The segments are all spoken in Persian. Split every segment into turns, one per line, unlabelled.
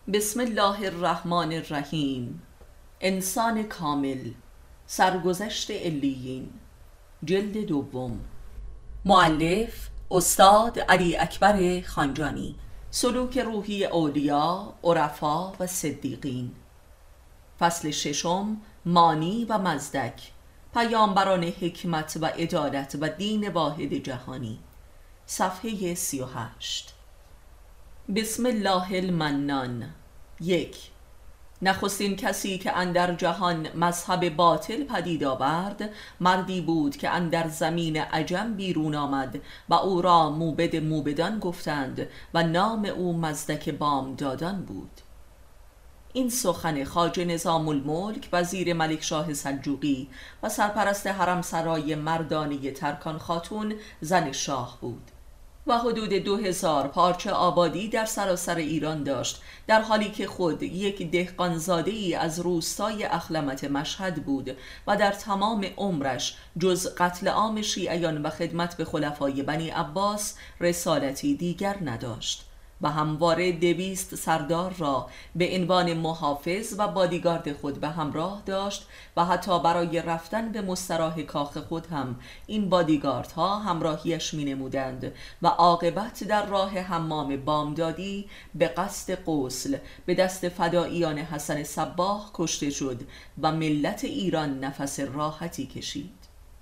بسم الله الرحمن الرحیم. انسان کامل، سرگذشت علیین، جلد دوم. مؤلف استاد علی اکبر خانجانی. سلوک روحی اولیا، عرفا و صدیقین. فصل ششم. مانی و مزدک، پیامبران حکمت و عدالت و دین واحد جهانی. صفحه 38. بسم الله المنان. 1. نخستین کسی که اندر جهان مذهب باطل پدید آورد، مردی بود که اندر زمین عجم بیرون آمد و او را موبد موبدان گفتند و نام او مزدک بامدادان بود. این سخن خواجه نظام الملک وزیر ملک شاه سلجوقی و سرپرست حرم سرای مردانه ترکان خاتون زن شاه بود و حدود 2000 پارچه آبادی در سراسر ایران داشت، در حالی که خود یک دهقانزاده ای از روستای اخلمت مشهد بود و در تمام عمرش جز قتل عام شیعیان و خدمت به خلفای بنی عباس رسالتی دیگر نداشت و همواره 200 سردار را به عنوان محافظ و بادیگارد خود به همراه داشت و حتی برای رفتن به مستراح کاخ خود هم این بادیگاردها همراهیش می نمودند و عاقبت در راه حمام بامدادی به قصد غسل به دست فداییان حسن صباح کشته شد و ملت ایران نفس راحتی کشید.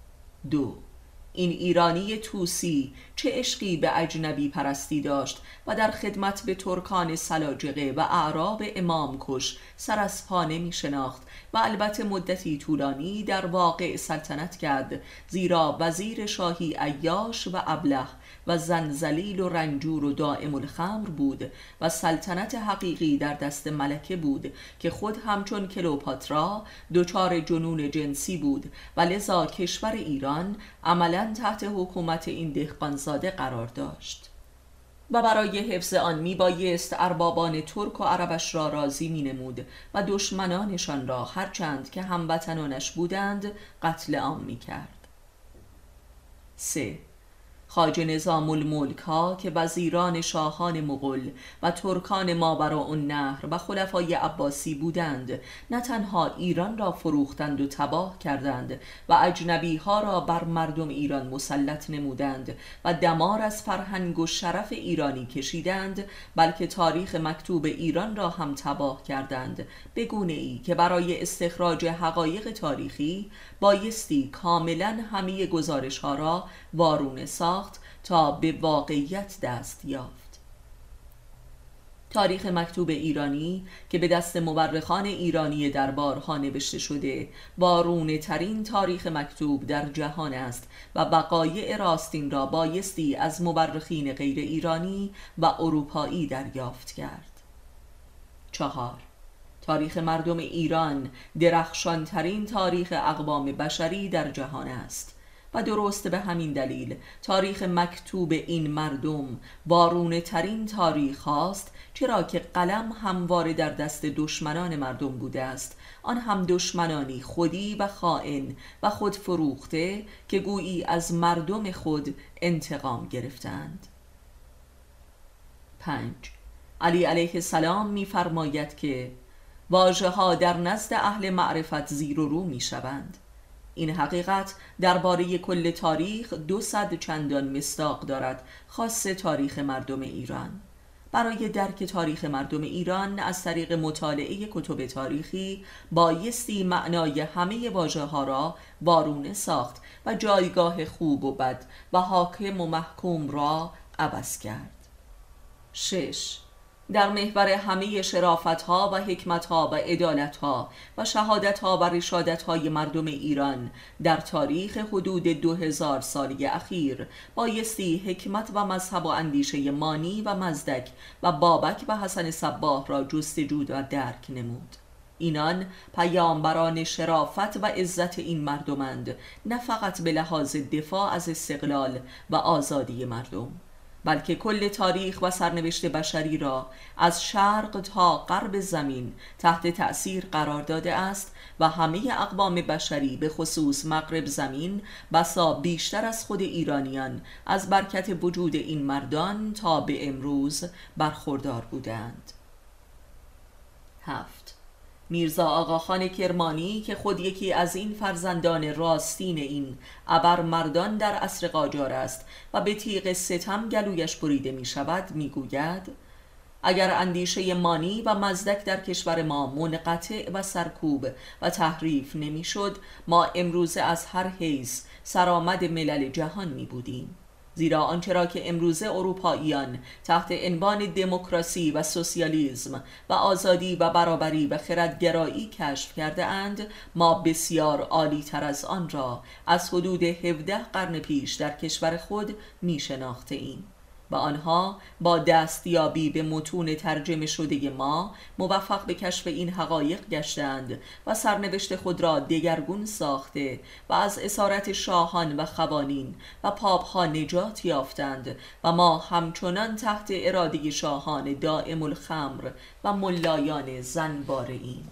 2. این ایرانی توسی چه عشقی به اجنبی پرستی داشت و در خدمت به ترکان سلاجقه و اعراب امام کش سر از پا نمی شناخت و البته مدتی طولانی در واقع سلطنت کرد، زیرا وزیر شاهی عیاش و ابله و زنزلیل و رنجور و دائم الخمر بود و سلطنت حقیقی در دست ملکه بود که خود همچون کلوپاترا دچار جنون جنسی بود و لذا کشور ایران عملاً تحت حکومت این دهقانزاده قرار داشت و برای حفظ آن می بایست اربابان ترک و عربش را راضی می نمود و دشمنانشان را هرچند که هموطنانش بودند قتل عام می کرد. 3. خواجه نظام الملک ها که وزیران شاهان مغول و ترکان ماوراءالنهر و خلفای عباسی بودند، نه تنها ایران را فروختند و تباه کردند و اجنبی ها را بر مردم ایران مسلط نمودند و دمار از فرهنگ و شرف ایرانی کشیدند، بلکه تاریخ مکتوب ایران را هم تباه کردند، به گونه ای که برای استخراج حقایق تاریخی بایستی کاملا همه گزارش ها را وارونه ساخت تا به واقعیت دست یافت. تاریخ مکتوب ایرانی که به دست مورخان ایرانی دربارها نوشته شده، وارونه ترین تاریخ مکتوب در جهان است و وقایع راستین را بایستی از مورخین غیر ایرانی و اروپایی دریافت کرد. 4. تاریخ مردم ایران درخشان ترین تاریخ اقوام بشری در جهان است و درست به همین دلیل تاریخ مکتوب این مردم وارونه ترین تاریخ هاست، چرا که قلم همواره در دست دشمنان مردم بوده است، آن هم دشمنانی خودی و خائن و خود فروخته که گویی از مردم خود انتقام گرفتند. 5. علی علیه السلام می‌فرماید که واژه ها در نزد اهل معرفت زیر و رو می شوند. این حقیقت درباره کل تاریخ 200 چندان مصداق دارد، خاصه تاریخ مردم ایران. برای درک تاریخ مردم ایران از طریق مطالعه کتب تاریخی بایستی معنای همه واژه ها را وارونه ساخت و جایگاه خوب و بد و حاکم و محکوم را عوض کرد. 6. در محور همه شرافت‌ها و حکمت‌ها و عدالت‌ها و شهادت‌ها و رشادت‌های مردم ایران در تاریخ حدود 2000 سالی اخیر بایستی حکمت و مذهب و اندیشه مانی و مزدک و بابک و حسن صباح را جستجو و درک نمود. اینان پیامبران شرافت و عزت این مردمند، نه فقط به لحاظ دفاع از استقلال و آزادی مردم، بلکه کل تاریخ و سرنوشت بشری را از شرق تا غرب زمین تحت تأثیر قرار داده است و همه اقوام بشری به خصوص مغرب زمین بسا بیشتر از خود ایرانیان از برکت وجود این مردان تا به امروز برخوردار بودند. 7. میرزا آقاخان کرمانی که خود یکی از این فرزندان راستین این ابر مردان در عصر قاجار است و به تیغ ستم گلویش بریده می شود، می گوید اگر اندیشه مانی و مزدک در کشور ما منقطع و سرکوب و تحریف نمی شد، ما امروزه از هر حیث سرآمد ملل جهان می بودیم. زیرا آنچه را که امروزه اروپاییان تحت عنوان دموکراسی و سوسیالیسم و آزادی و برابری و خردگرایی کشف کرده اند، ما بسیار عالی تر از آن را از حدود 17 قرن پیش در کشور خود می شناخته ایم و آنها با دستیابی به متون ترجمه شده ما موفق به کشف این حقایق گشتند و سرنوشت خود را دگرگون ساخته و از اسارت شاهان و خوانین و پاپها نجات یافتند و ما همچنان تحت اراده شاهان دائم الخمر و ملایان زنباره ایم.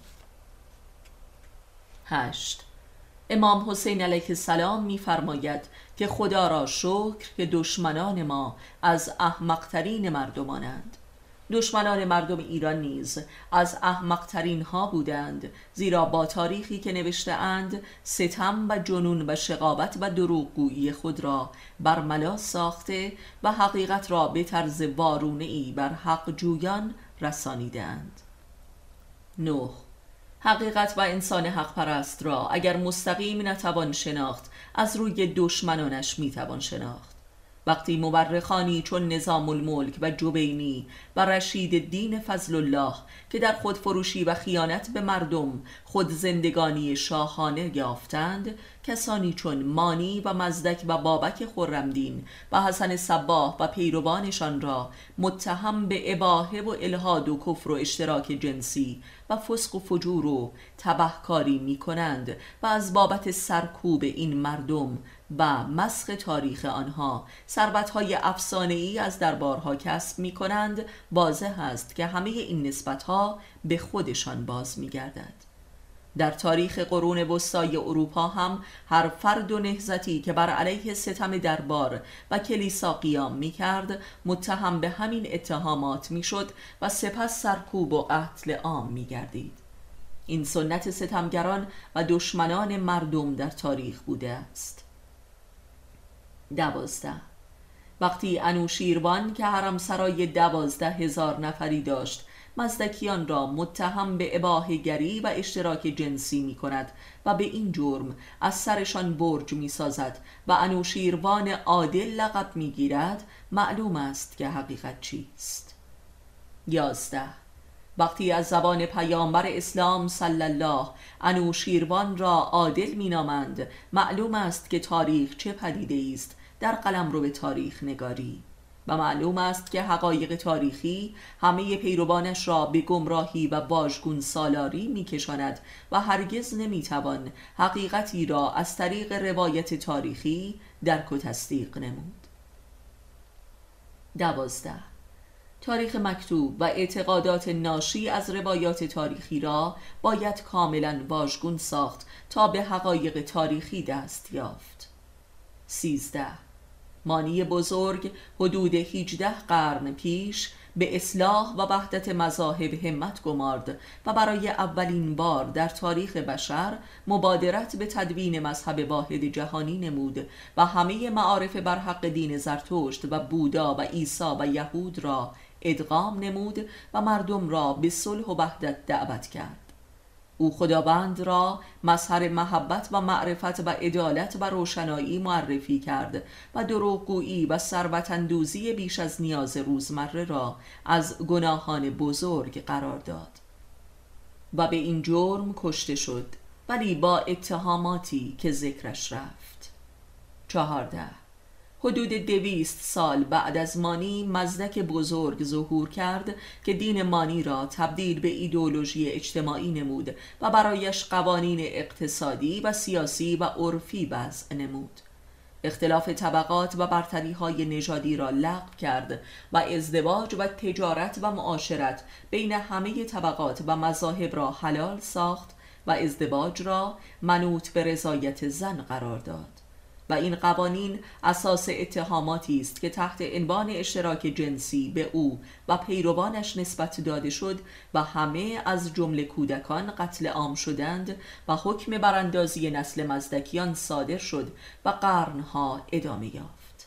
8. امام حسین علیه السلام می‌فرماید که خدا را شکر که دشمنان ما از احمق‌ترین مردمانند. دشمنان مردم ایران نیز از احمق‌ترین ها بودند، زیرا با تاریخی که نوشته اند ستم و جنون و شقاوت و دروغگویی خود را برملا ساخته و حقیقت را به طرز وارونه‌ای بر حق جویان رسانیدند. 9. حقیقت و انسان حق پرست را اگر مستقیم نتوان شناخت، از روی دشمنانش میتوان شناخت. وقتی مورخانی چون نظام الملک و جبینی و رشید الدین فضل الله که در خودفروشی و خیانت به مردم خود زندگانی شاهانه یافتند، کسانی چون مانی و مزدک و بابک خرمدین و حسن صباح و پیروانشان را متهم به اباحه و الحاد و کفر و اشتراک جنسی و فسق و فجور و تبهکاری می کنند و از بابت سرکوب این مردم و مسخ تاریخ آنها ثروت‌های افسانه‌ای از دربارها کسب می کنند، واضح است که همه این نسبت‌ها به خودشان باز می گردد. در تاریخ قرون وسطای اروپا هم هر فرد و نهضتی که بر علیه ستم دربار و کلیسا قیام می کرد متهم به همین اتهامات می شد و سپس سرکوب و قتل عام می گردید. این سنت ستمگران و دشمنان مردم در تاریخ بوده است. 12. وقتی انوشیروان که حرمسرای 12,000 نفری داشت مزدکیان را متهم به اباحه گری و اشتراک جنسی می کند و به این جرم از سرشان برج می سازد و انوشیروان عادل لقب می گیرد، معلوم است که حقیقت چیست. 11. وقتی از زبان پیامبر اسلام صلی الله انوشیروان را عادل می نامند، معلوم است که تاریخ چه پدیده است در قلمرو به تاریخ نگاری و معلوم است که حقایق تاریخی همه پیروانش را به گمراهی و واژگون سالاری می کشاند و هرگز نمی توان حقیقتی را از طریق روایت تاریخی درک و تصدیق نمود. 12. تاریخ مکتوب و اعتقادات ناشی از روایات تاریخی را باید کاملا واژگون ساخت تا به حقایق تاریخی دست یافت. 13. مانی بزرگ حدود 18 قرن پیش به اصلاح و وحدت مذاهب همت گمارد و برای اولین بار در تاریخ بشر مبادرت به تدوین مذهب واحد جهانی نمود و همه معارف بر حق دین زرتشت و بودا و عیسی و یهود را ادغام نمود و مردم را به صلح و وحدت دعوت کرد. او خداوند را مظهر محبت و معرفت و عدالت و روشنایی معرفی کرد و دروغگویی و ثروت‌اندوزی بیش از نیاز روزمره را از گناهان بزرگ قرار داد و به این جرم کشته شد، ولی با اتهاماتی که ذکرش رفت. 14. حدود 200 سال بعد از مانی مزدک بزرگ ظهور کرد که دین مانی را تبدیل به ایدئولوژی اجتماعی نمود و برایش قوانین اقتصادی و سیاسی و عرفی وضع نمود. اختلاف طبقات و برتری‌های نژادی را لغو کرد و ازدواج و تجارت و معاشرت بین همه طبقات و مذاهب را حلال ساخت و ازدواج را منوط به رضایت زن قرار داد. و این قوانین اساس اتهاماتی است که تحت عنوان اشتراک جنسی به او و پیروانش نسبت داده شد و همه از جمله کودکان قتل عام شدند و حکم براندازی نسل مزدکیان صادر شد و قرنها ادامه یافت.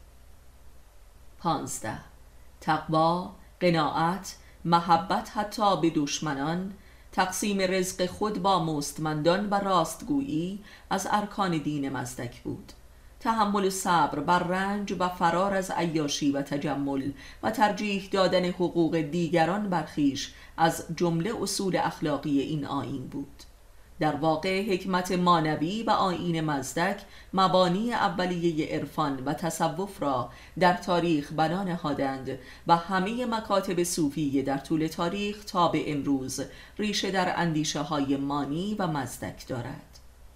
15. تقوا، قناعت، محبت حتی به دشمنان، تقسیم رزق خود با مستمندان و راستگویی از ارکان دین مزدک بود. تحمل صبر بر رنج و فرار از عیاشی و تجمل و ترجیح دادن حقوق دیگران بر خویش از جمله اصول اخلاقی این آیین بود. در واقع حکمت مانوی و آیین مزدک مبانی اولیه عرفان و تصوف را در تاریخ بنا نهادند و همه مکاتب صوفیه در طول تاریخ تا به امروز ریشه در اندیشه های مانی و مزدک دارد.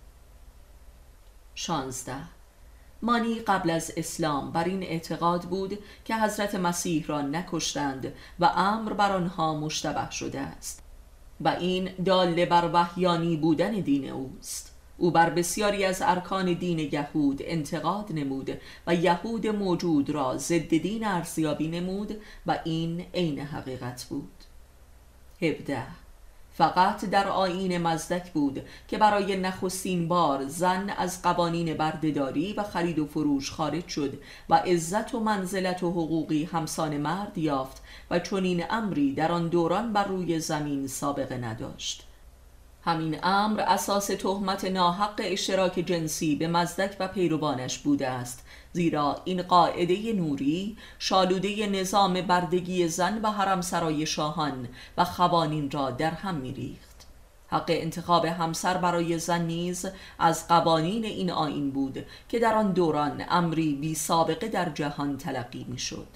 16. مانی قبل از اسلام بر این اعتقاد بود که حضرت مسیح را نکشتند و امر بر آنها مشتبه شده است و این داله بر وحیانی بودن دین اوست. او بر بسیاری از ارکان دین یهود انتقاد نمود و یهود موجود را ضد دین ارزیابی نمود و این عین حقیقت بود. 17. فقط در آیین مزدک بود که برای نخستین بار زن از قوانین بردهداری و خرید و فروش خارج شد و عزت و منزلت و حقوقی همسان مرد یافت و چنین امری در آن دوران بر روی زمین سابقه نداشت. همین امر اساس تهمت ناحق اشتراک جنسی به مزدک و پیروانش بوده است، زیرا این قاعده نوری شالوده نظام بردگی زن و حرمسرای شاهان و خوانین را در هم می‌ریخت. حق انتخاب همسر برای زن نیز از قوانین این آیین بود که در آن دوران امری بی سابقه در جهان تلقی می‌شد.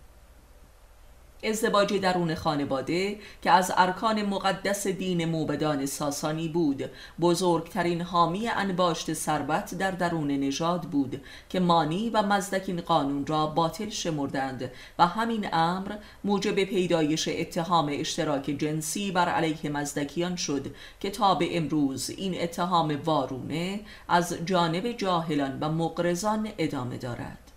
ازدواج درون خانواده که از ارکان مقدس دین موبدان ساسانی بود، بزرگترین حامی انباشت ثروت در درون نژاد بود که مانی و مزدک این قانون را باطل شمردند و همین امر موجب پیدایش اتهام اشتراک جنسی بر علیه مزدکیان شد که تا به امروز این اتهام وارونه از جانب جاهلان و مغرضان ادامه دارد.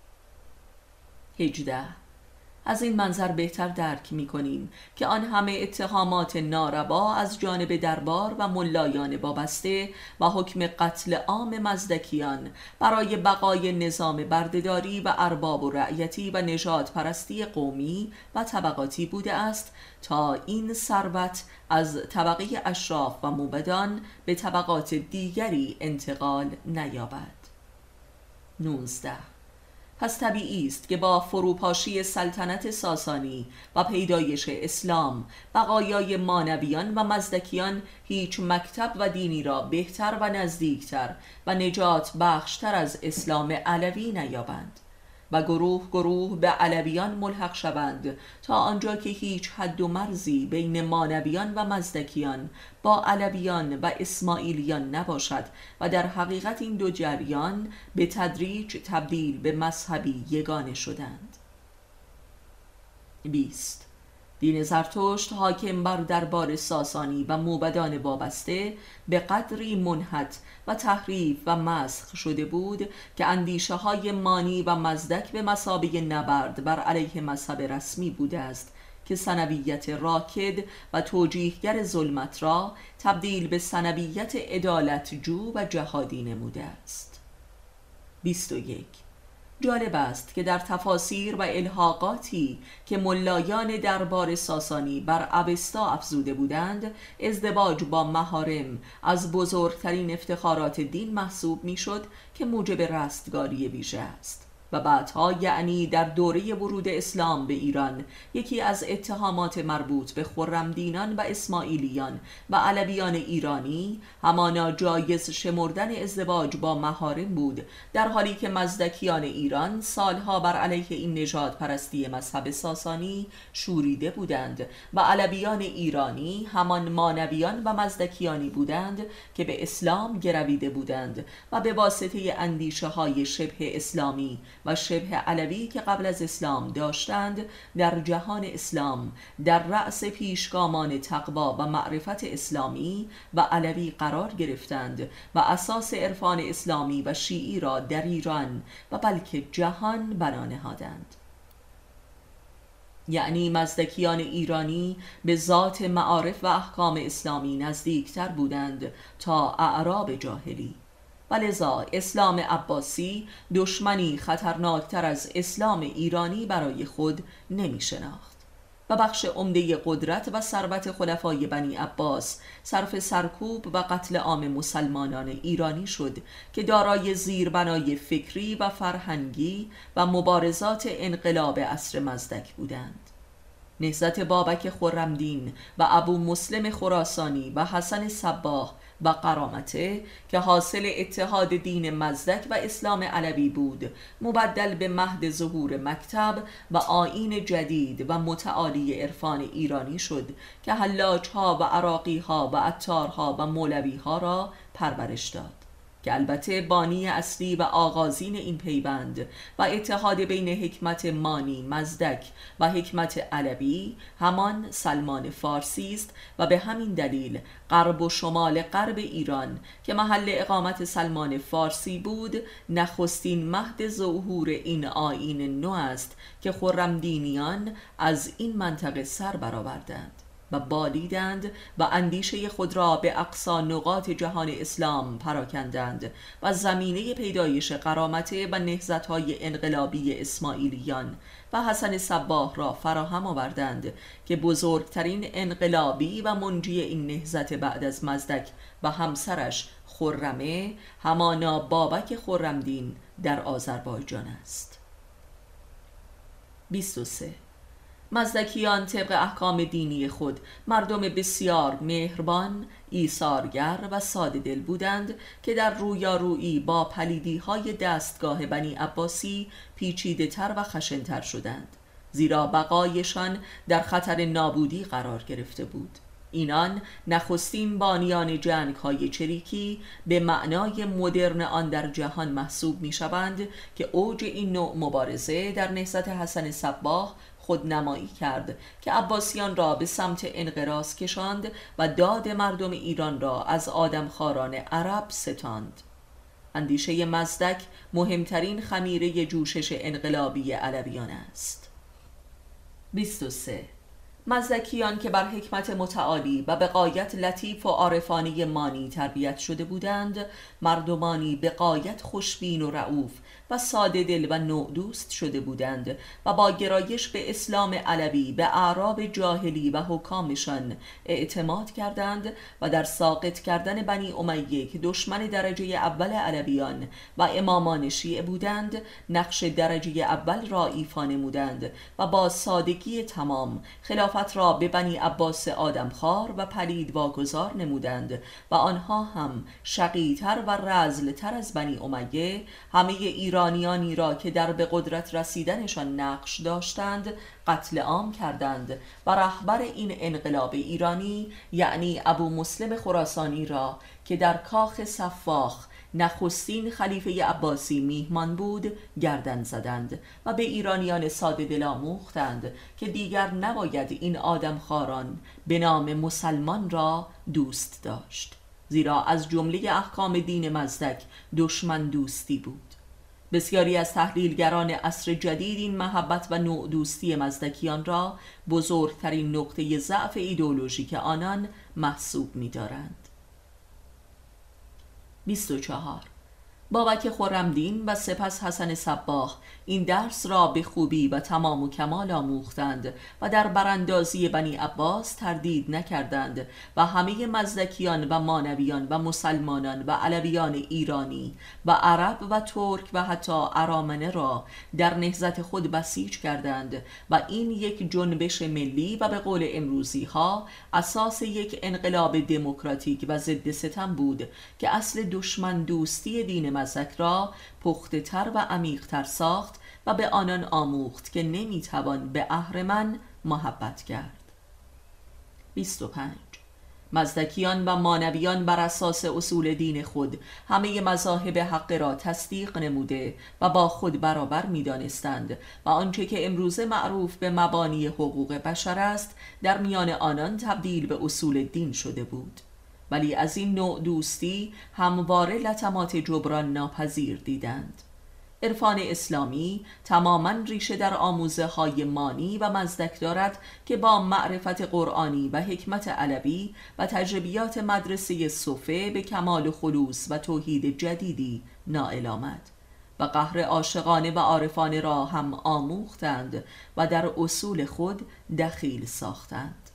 18. از این منظر بهتر درک می کنیم که آن همه اتهامات ناروا از جانب دربار و ملایان وابسته و حکم قتل عام مزدکیان برای بقای نظام بردهداری و ارباب و رعیتی و نژاد پرستی قومی و طبقاتی بوده است تا این ثروت از طبقه اشراف و موبدان به طبقات دیگری انتقال نیابد. 19. پس طبیعی است که با فروپاشی سلطنت ساسانی و پیدایش اسلام، بقایای مانویان و مزدکیان هیچ مکتب و دینی را بهتر و نزدیکتر و نجات بخشتر از اسلام علوی نیابند و گروه گروه به علویان ملحق شوند تا آنجا که هیچ حد و مرزی بین مانویان و مزدکیان با علویان و اسماعیلیان نباشد و در حقیقت این دو جریان به تدریج تبدیل به مذهبی یگانه شدند. 20. دین زرتشت حاکم بر دربار ساسانی و موبدان وابسته به قدری منحت و تحریف و مسخ شده بود که اندیشه های مانی و مزدک به مثابه نبرد بر علیه مذهب رسمی بوده است که ثنویت راکد و توجیهگر ظلمت را تبدیل به ثنویت عدالت جو و جهادی نموده است. 21. جالب است که در تفاسیر و الحاقاتی که ملایان دربار ساسانی بر اوستا افزوده بودند، ازدواج با محارم از بزرگترین افتخارات دین محسوب میشد که موجب رستگاری ویژه است و بعدها یعنی در دوره ورود اسلام به ایران یکی از اتهامات مربوط به خرمدینان و اسماعیلیان و علویان ایرانی همانا جایز شمردن ازدواج با محارم بود، در حالی که مزدکیان ایران سالها بر علیه این نژاد پرستی مذهب ساسانی شوریده بودند و علویان ایرانی همان مانویان و مزدکیانی بودند که به اسلام گرویده بودند و به واسطه اندیشه های شبه اسلامی و شبه علوی که قبل از اسلام داشتند در جهان اسلام در رأس پیشگامان تقوا و معرفت اسلامی و علوی قرار گرفتند و اساس عرفان اسلامی و شیعی را در ایران و بلکه جهان بنا نهادند. یعنی مزدکیان ایرانی به ذات معارف و احکام اسلامی نزدیکتر بودند تا اعراب جاهلی و لذا اسلام عباسی دشمنی خطرناکتر از اسلام ایرانی برای خود نمی شناخت و بخش عمده قدرت و ثروت خلفای بنی عباس صرف سرکوب و قتل عام مسلمانان ایرانی شد که دارای زیربنای فکری و فرهنگی و مبارزات انقلاب عصر مزدک بودند. نهضت بابک خرمدین و ابو مسلم خراسانی و حسن صباح و قرامته که حاصل اتحاد دین مزدک و اسلام علوی بود، مبدل به مهد ظهور مکتب و آیین جدید و متعالی عرفان ایرانی شد که حلاج‌ها و عراقی‌ها و عطارها و مولوی‌ها را پرورش داد، که البته بانی اصلی و آغازین این پیوند و اتحاد بین حکمت مانی مزدک و حکمت علوی همان سلمان فارسی است و به همین دلیل غرب و شمال غرب ایران که محل اقامت سلمان فارسی بود نخستین مهد ظهور این آیین نو است که خرمدینیان از این منطقه سر برآوردند و بالیدند و اندیشه خود را به اقصی نقاط جهان اسلام پراکندند و زمینه پیدایش قرامته و نهضت‌های انقلابی اسماعیلیان و حسن صباح را فراهم آوردند که بزرگترین انقلابی و منجی این نهضت بعد از مزدک و همسرش خرمه همانا بابک خرمدین در آذربایجان است. 23. مزدکیان طبق احکام دینی خود مردم بسیار مهربان، ایثارگر و ساده دل بودند که در رویارویی با پلیدی‌های دستگاه بنی عباسی پیچیده تر و خشن‌تر شدند، زیرا بقایشان در خطر نابودی قرار گرفته بود. اینان نخستین بانیان جنگ‌های چریکی به معنای مدرن آن در جهان محسوب می‌شوند که اوج این نوع مبارزه در نهضت حسن صباح خودنمایی کرد که عباسیان را به سمت انقراض کشاند و داد مردم ایران را از آدمخواران عرب ستاند. اندیشه مزدک مهمترین خمیره جوشش انقلابی علویان است. 23. مزدکیان که بر حکمت متعالی و به غایت لطیف و عارفانه مانی تربیت شده بودند، مردمانی به غایت خوشبین و رئوف و ساده دل و نودوست شده بودند و با گرایش به اسلام علوی به اعراب جاهلی و حکامشان اعتماد کردند و در ساقط کردن بنی امیه که دشمن درجه اول علویان و امامان شیعه بودند نقش درجه اول را ایفا نمودند و با سادگی تمام خلافت را به بنی عباس آدمخوار و پلید واگذار نمودند و آنها هم شقی‌تر و رذل‌تر از بنی امیه همه ایرانیانی را که در به قدرت رسیدنشان نقش داشتند قتل عام کردند و رهبر این انقلاب ایرانی یعنی ابو مسلم خراسانی را که در کاخ صفاخ نخستین خلیفه عباسی میهمان بود گردن زدند و به ایرانیان ساده دل آموختند که دیگر نباید این آدمخواران به نام مسلمان را دوست داشت، زیرا از جمله احکام دین مزدک دشمن دوستی بود. بسیاری از تحلیلگران عصر جدید این محبت و نوع دوستی مزدکیان را بزرگترین نقطه ضعف ایدئولوژیک آنان محسوب می‌دارند. 24. بابک خرمدین و سپس حسن صباح این درس را به خوبی و تمام و کمال آموختند و در براندازی بنی عباس تردید نکردند و همه مزدکیان و مانویان و مسلمانان و علویان ایرانی و عرب و ترک و حتی ارامنه را در نهضت خود بسیج کردند و این یک جنبش ملی و به قول امروزی ها اساس یک انقلاب دموکراتیک و ضد ستم بود که اصل دشمن دوستی دین مزدک را پخته تر و عمیق تر ساخت و به آنان آموخت که نمیتوان به اهرمن محبت کرد. 25. مزدکیان و مانویان بر اساس اصول دین خود همه مذاهب حق را تصدیق نموده و با خود برابر می دانستند و آنچه که امروزه معروف به مبانی حقوق بشر است در میان آنان تبدیل به اصول دین شده بود. ولی از این نوع دوستی همواره لطمات جبران ناپذیر دیدند. عرفان اسلامی تماماً ریشه در آموزه های مانی و مزدک دارد که با معرفت قرآنی و حکمت علوی و تجربیات مدرسه صفه به کمال خلوص و توحید جدیدی نائل آمد و قهر عاشقانه و عارفانه را هم آموختند و در اصول خود دخیل ساختند.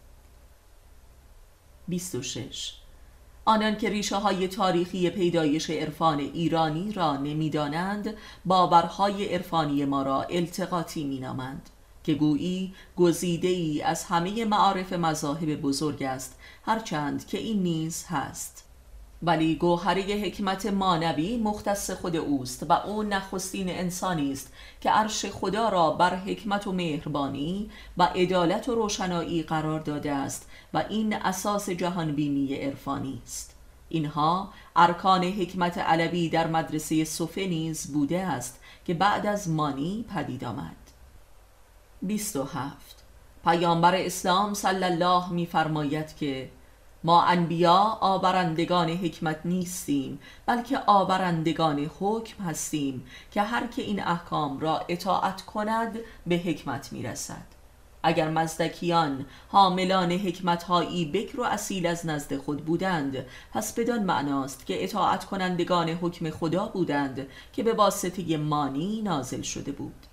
26. آنان که ریشه های تاریخی پیدایش عرفان ایرانی را نمیدانند، باورهای عرفانی ما را التقاطی می نامند که گویی گزیده ای از همه معارف مذاهب بزرگ است، هرچند که این نیز هست. ولی گوهره حکمت مانوی مختص خود اوست و او نخستین انسانی است که عرش خدا را بر حکمت و مهربانی و عدالت و روشنایی قرار داده است و این اساس جهانبینی عرفانی است. اینها ارکان حکمت علوی در مدرسه صفه نیز بوده است که بعد از مانی پدید آمد. 27. پیامبر اسلام صلی الله می فرماید که ما انبیا آورندگان حکمت نیستیم، بلکه آورندگان حکم هستیم که هر که این احکام را اطاعت کند به حکمت میرسد. اگر مزدکیان حاملان حکمتهایی بکر و اصیل از نزد خود بودند، پس بدان معناست که اطاعت کنندگان حکم خدا بودند که به واسطه مانی نازل شده بود.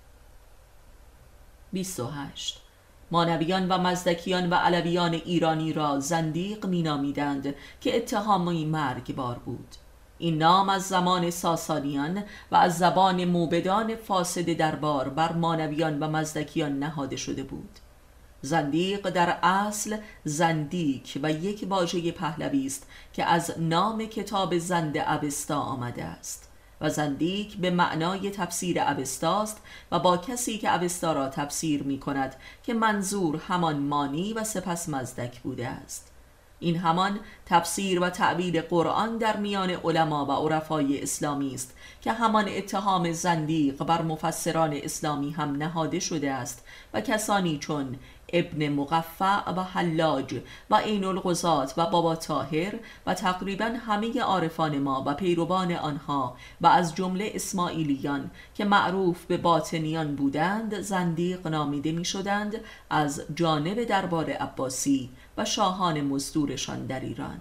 28. مانویان و مزدکیان و علویان ایرانی را زندیق می نامیدند که اتهامی مرگبار بود. این نام از زمان ساسانیان و از زبان موبدان فاسد دربار بر مانویان و مزدکیان نهاده شده بود. زندیق در اصل زندیک و یک واژه پهلوی است که از نام کتاب زند اوستا آمده است و زندیک به معنای تفسیر اوستاست و با کسی که اوستا را تفسیر می کند که منظور همان مانی و سپس مزدک بوده است. این همان تفسیر و تعبیر قرآن در میان علما و عرفای اسلامی است که همان اتهام زندیق بر مفسران اسلامی هم نهاده شده است و کسانی چون ابن مقفع و حلاج و عین القضات و بابا طاهر و تقریبا همه عارفان ما و پیروان آنها و از جمله اسماعیلیان که معروف به باطنیان بودند زندیق نامیده می شدند از جانب دربار عباسی و شاهان مزدورشان در ایران.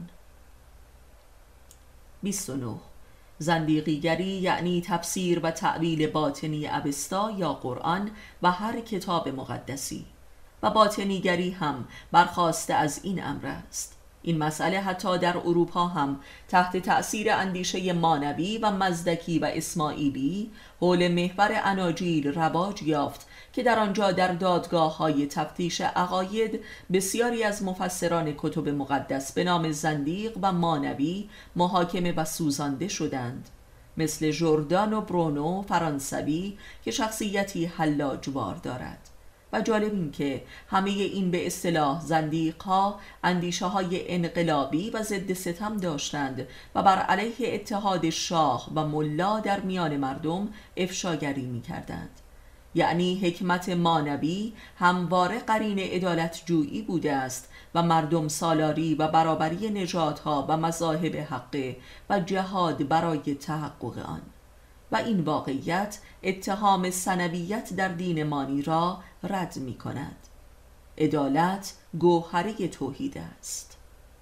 29. زندیقیگری یعنی تفسیر و تعبیل باطنی اوستا یا قرآن و هر کتاب مقدسی، و باطنیگری هم برخاسته از این امر است. این مسئله حتی در اروپا هم تحت تأثیر اندیشه مانوی و مزدکی و اسماعیلی حول محور اناجیل رواج یافت که در آنجا در دادگاه‌های تفتیش عقاید بسیاری از مفسران کتب مقدس به نام زندیق و مانوی محاکمه و سوزانده شدند، مثل ژوردانو برونو فرانسوی که شخصیتی حلاجوار دارد. و جالب این که همه این به اصطلاح زندیق‌ها اندیشه‌های انقلابی و ضد ستم داشتند و بر علیه اتحاد شاه و ملا در میان مردم افشاگری می‌کردند. یعنی حکمت مانوی همواره قرین عدالت جویی بوده است و مردم سالاری و برابری نژادها و مذاهب حقه و جهاد برای تحقق آن. و این واقعیت اتهام ثنویت در دین مانی را رد می کند. عدالت گوهره توحید است.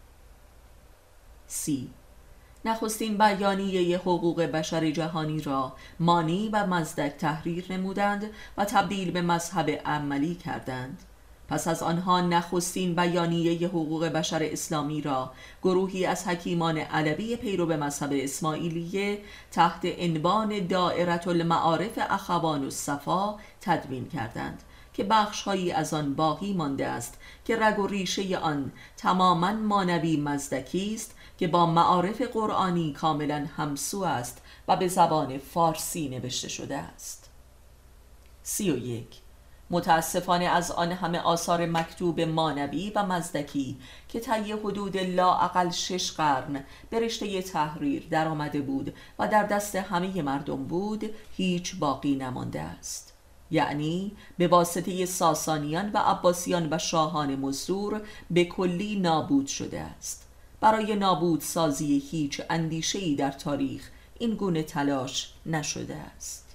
نخستین بیانیه حقوق بشر جهانی را مانی و مزدک تحریر نمودند و تبدیل به مذهب عملی کردند. پس از آنها نخستین بیانیه حقوق بشر اسلامی را گروهی از حکیمان علوی پیرو به مذهب اسماعیلیه تحت عنوان دائره المعارف اخوان الصفا تدوین کردند که بخش‌هایی از آن باقی مانده است که رگ و ریشه آن تماماً مانوی مزدکی است که با معارف قرآنی کاملاً همسو است و به زبان فارسی نوشته شده است. 31. متاسفانه از آن همه آثار مکتوب مانوی و مزدکی که طی حدود لااقل 6 قرن به رشته تحریر در آمده بود و در دست همه مردم بود، هیچ باقی نمانده است. یعنی به واسطه ساسانیان و عباسیان و شاهان مزدور به کلی نابود شده است. برای نابود سازی هیچ اندیشه‌ای در تاریخ این گونه تلاش نشده است.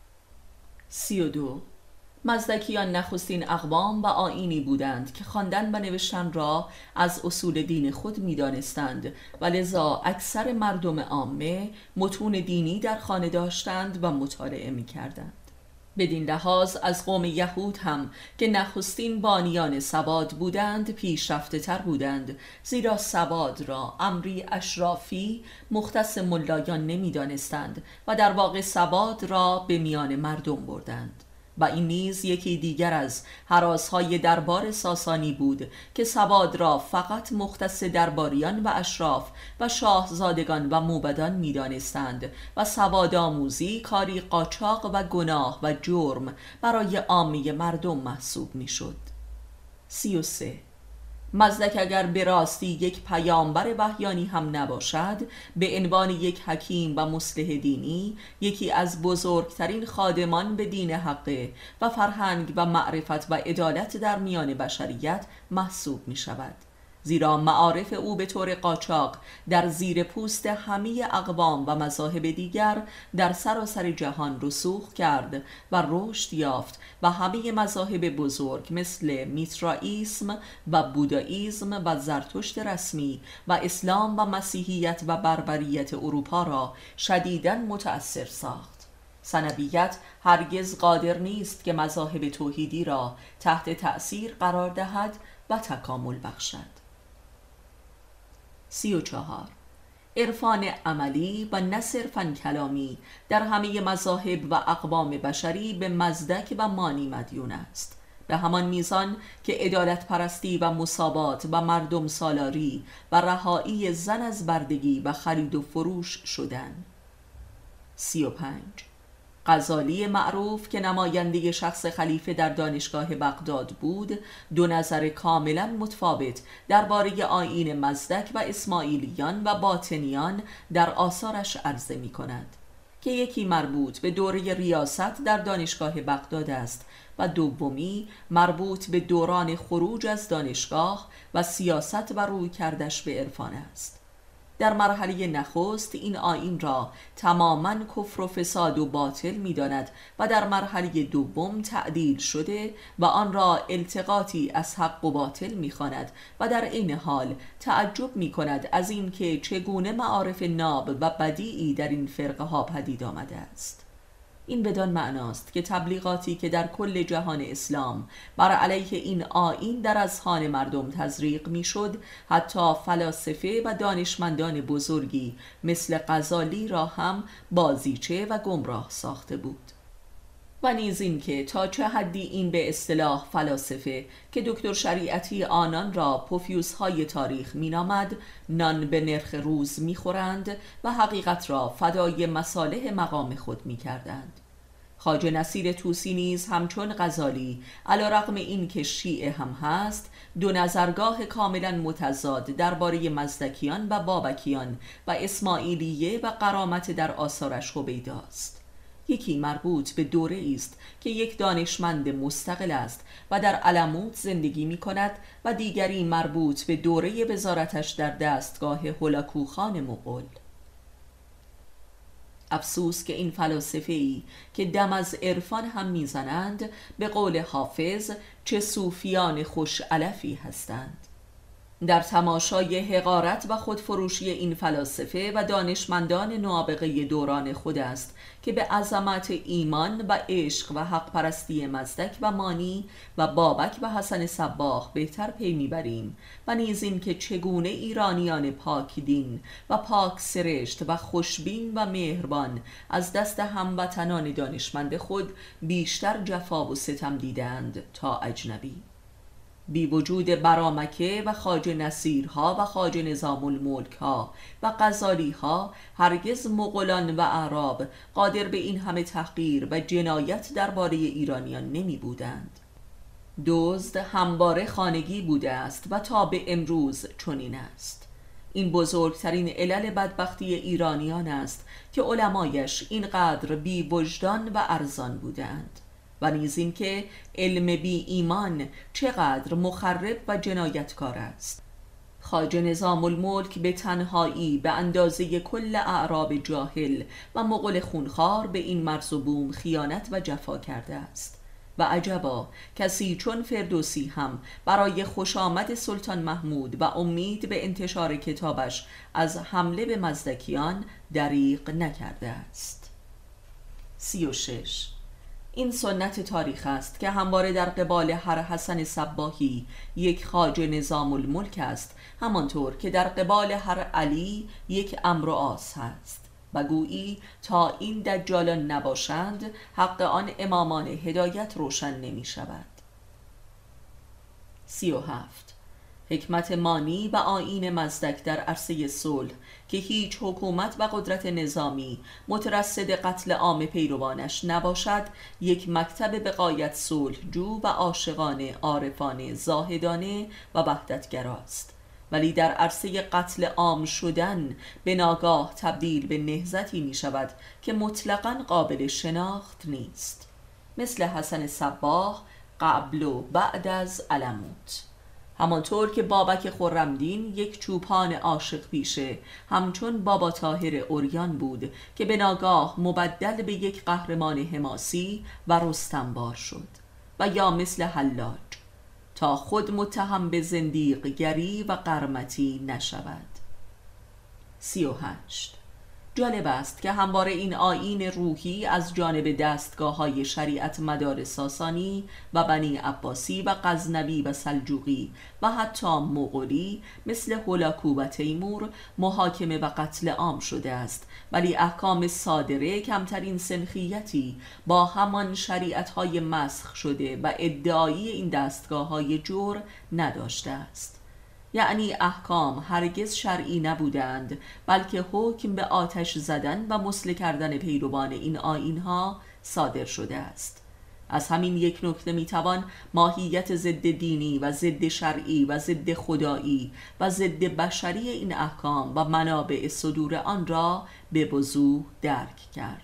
32. مزدکیان نخستین اقوام و آیینی بودند که خواندن و نوشتن را از اصول دین خود می‌دانستند و لذا اکثر مردم عامه متون دینی در خانه داشتند و مطالعه می‌کردند. بدین لحاظ از قوم یهود هم که نخستین بانیان سواد بودند پیشرفته تر بودند، زیرا سواد را امری اشرافی مختص ملایان نمی‌دانستند و در واقع سواد را به میان مردم بردند. و این نیز یکی دیگر از هراس‌های دربار ساسانی بود که سواد را فقط مختص درباریان و اشراف و شاهزادگان و موبدان می‌دانستند و سواد آموزی کاری قاچاق و گناه و جرم برای عامه مردم محسوب می‌شد. 33. مزدک اگر به راستی یک پیامبر وحیانی هم نباشد، به عنوان یک حکیم و مصلح دینی یکی از بزرگترین خادمان به دین حقه و فرهنگ و معرفت و عدالت در میان بشریت محسوب می شود، زیرا معارف او به طور قاچاق در زیر پوست همه اقوام و مذاهب دیگر در سراسر جهان رسوخ کرد و رشد یافت و همه مذاهب بزرگ مثل میترائیسم و بودائیسم و زرتشت رسمی و اسلام و مسیحیت و بربریت اروپا را شدیداً متأثر ساخت. ثنویت هرگز قادر نیست که مذاهب توحیدی را تحت تأثیر قرار دهد و تکامل بخشد. 34. عرفان عملی و نه صرفاً کلامی در همه مذاهب و اقوام بشری به مزدک و مانی مدیون است، به همان میزان که عدالت پرستی و مساوات و مردم سالاری و رهایی زن از بردگی و خرید و فروش شدن. 35. غزالی معروف که نماینده شخص خلیفه در دانشگاه بغداد بود، دو نظر کاملا متفاوت درباره آیین مزدک و اسماعیلیان و باطنیان در آثارش عرضه می کند که یکی مربوط به دوره ریاست در دانشگاه بغداد است و دومی مربوط به دوران خروج از دانشگاه و سیاست و روی کردش به عرفان است. در مرحله نخست این آیین را تماماً کفر و فساد و باطل می داند و در مرحله دوم تعدیل شده و آن را التقاطی از حق و باطل می خواند و در این حال تعجب می کند از این که چگونه معارف ناب و بدیعی در این فرقه ها پدید آمده است. این بدان معناست که تبلیغاتی که در کل جهان اسلام بر علیه این آیین در اذهان مردم تزریق میشد، حتی فلاسفه و دانشمندان بزرگی مثل غزالی را هم بازیچه و گمراه ساخته بود. و نیز این که تا چه حدی این به اصطلاح فلاسفه که دکتر شریعتی آنان را پوفیوس‌های تاریخ مینامد، نان به نرخ روز میخورند و حقیقت را فدای مصالح مقام خود میکردند. خواجه نصیر طوسی نیز همچون غزالی علیرغم این که شیعه هم هست، دو نظرگاه کاملا متضاد درباره مزدکیان و بابکیان و اسماعیلیه و غرامت در آثارش هویداست. یکی مربوط به دوره است که یک دانشمند مستقل است و در علموت زندگی می کند و دیگری مربوط به دوره وزارتش در دستگاه هولاکوخان مغول. افسوس که این فلاسفه‌ای که دم از عرفان هم میزنند به قول حافظ چه صوفیان خوش علفی هستند. در تماشای حقارت و خودفروشی این فلاسفه و دانشمندان نابغه دوران خود است که به عظمت ایمان و عشق و حق پرستی مزدک و مانی و بابک و حسن صباح بهتر پی میبریم و نیز این که چگونه ایرانیان پاک دین و پاک سرشت و خوشبین و مهربان از دست هموطنان دانشمند خود بیشتر جفا و ستم دیدند تا اجنبی. بی وجود برامکه و خواجه نصیرها و خواجه نظام الملک ها و غزالی ها، هرگز مغولان و اعراب قادر به این همه تحقیر و جنایت درباره ایرانیان نمی بودند. دزد همواره خانگی بوده است و تا به امروز چنین است. این بزرگترین علل بدبختی ایرانیان است که علمایش اینقدر بی وجدان و ارزان بودند، و نیز این که علم بی ایمان چقدر مخرب و جنایتکار است. خواجه نظام الملک به تنهایی به اندازه کل اعراب جاهل و مغول خونخوار به این مرز و بوم خیانت و جفا کرده است. و عجبا کسی چون فردوسی هم برای خوش آمد سلطان محمود و امید به انتشار کتابش از حمله به مزدکیان دریغ نکرده است. 36. این سنت تاریخ است که همواره در قبال هر حسن صباحی یک خواجه نظام الملک است، همانطور که در قبال هر علی یک عمرو عاص هست، و گویی تا این دجالان نباشند حق آن امامان هدایت روشن نمی شود. 37. حکمت مانی و آیین مزدک در عرصه صلح که هیچ حکومت و قدرت نظامی مترصد قتل عام پیروانش نباشد، یک مکتب به غایت صلح جو و عاشقانه، عارفانه، زاهدانه و وحدتگراست، ولی در عرصه قتل عام شدن به ناگاه تبدیل به نهضتی می شود که مطلقاً قابل شناخت نیست، مثل حسن صباح قبل و بعد از علموت. همانطور که بابک خرمدین یک چوپان عاشق پیشه همچون بابا طاهر عریان بود که به ناگاه مبدل به یک قهرمان حماسی و رستنبار شد، و یا مثل حلاج تا خود متهم به زندیقگری و قرمطی نشود. 38. جالب است که همواره این آیین روحی از جانب دستگاه‌های شریعت مدار ساسانی و بنی عباسی و غزنوی و سلجوقی و حتی مغولی مثل هولاکو و تیمور محاکمه و قتل عام شده است، ولی احکام صادره کمترین سنخیتی با همان شریعت‌های مسخ شده و ادعایی این دستگاه‌های جور نداشته است. یعنی احکام هرگز شرعی نبودند، بلکه حکم به آتش زدن و مسله کردن پیروان این آیین‌ها صادر شده است. از همین یک نکته میتوان ماهیت ضد دینی و ضد شرعی و ضد خدایی و ضد بشری این احکام و منابع صدور آن را به وضوح درک کرد.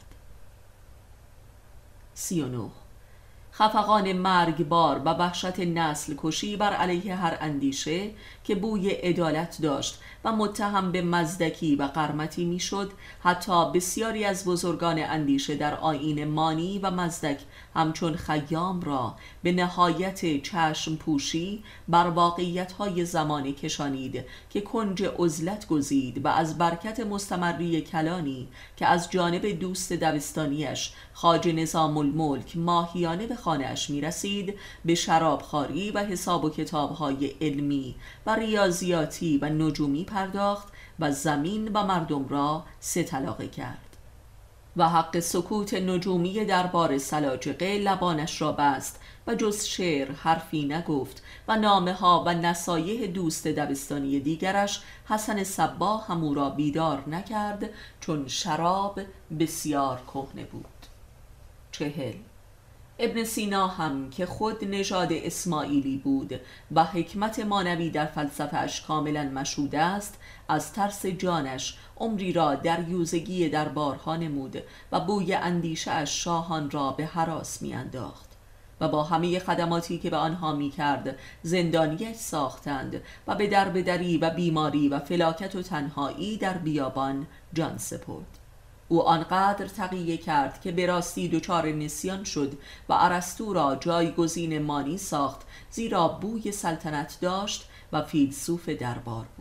39. خفقان مرگبار و وحشت نسل کشی بر علیه هر اندیشه که بوی عدالت داشت و متهم به مزدکی و قرمطی میشد، حتی بسیاری از بزرگان اندیشه در آیین مانی و مزدک همچون خیام را به نهایت چشم پوشی بر واقعیت‌های زمانی کشانید که کنج عزلت گزید و از برکت مستمری کلانی که از جانب دوست دبستانیش خواجه نظام الملک ماهیانه به خانه‌اش می‌رسید، به شرابخواری و حساب و کتاب‌های علمی و ریاضیاتی و نجومی پرداخت و زمین و مردم را ستلقه کرد و حق سکوت نجومی دربار سلاجقه لبانش را بست و جز شعر حرفی نگفت و نامه ها و نصایح دوست دبستانی دیگرش حسن صباح هم او را بیدار نکرد، چون شراب بسیار کهنه بود. 40. ابن سینا هم که خود نژاد اسماعیلی بود و حکمت مانوی در فلسفه اش کاملا مشهود است، از ترس جانش عمری را در یوزگی دربارها نمود و بوی اندیشه اش شاهان را به هراس می انداخت و با همه خدماتی که به آنها می کرد زندانیش ساختند و به دربدری و بیماری و فلاکت و تنهایی در بیابان جان سپرد. او آنقدر تقیه کرد که به راستی دچار نسیان شد و ارسطو را جایگزین مانی ساخت، زیرا بوی سلطنت داشت و فیلسوف دربار بود.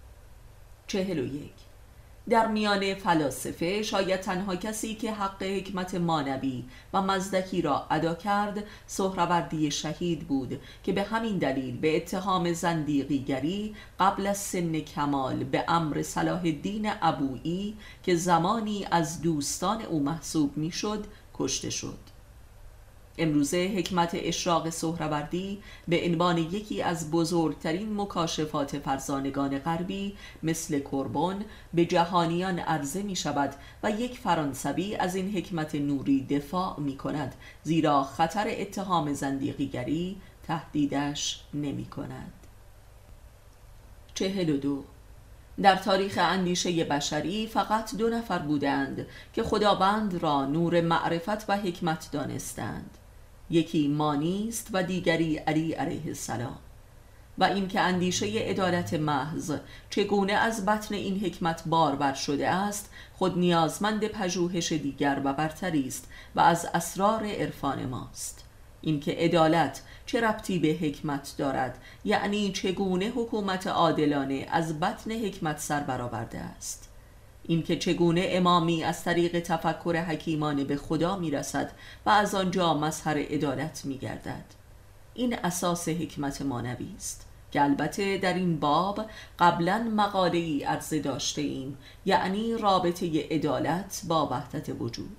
41. در میان فلاسفه شاید تنها کسی که حق حکمت مانوی و مزدکی را ادا کرد سهروردی شهید بود که به همین دلیل به اتهام زندیقیگری قبل از سن کمال به امر صلاح الدین ابویی که زمانی از دوستان او محسوب میشد کشته شد. امروزه حکمت اشراق سهروردی به عنوان یکی از بزرگترین مکاشفات فرزانگان غربی مثل کربن به جهانیان عرضه می شود و یک فرانسوی از این حکمت نوری دفاع می کند، زیرا خطر اتهام زندیقیگری تهدیدش نمی کند. 42. در تاریخ اندیشه بشری فقط 2 نفر بودند که خداوند را نور معرفت و حکمت دانستند. یکی مانی است و دیگری علی علیه السلام. و این که اندیشه عدالت محض چگونه از بطن این حکمت بارور شده است خود نیازمند پژوهش دیگر و برتری است و از اسرار عرفان ماست. این که عدالت چه ربطی به حکمت دارد، یعنی چگونه حکومت عادلانه از بطن حکمت سر برآورده است. این که چگونه امامی از طریق تفکر حکیمانه به خدا میرسد و از آنجا مظهر عدالت میگردد. این اساس حکمت مانوی است که البته در این باب قبلا مقاله‌ای عرضه داشته ایم، یعنی رابطه عدالت با وحدت وجود.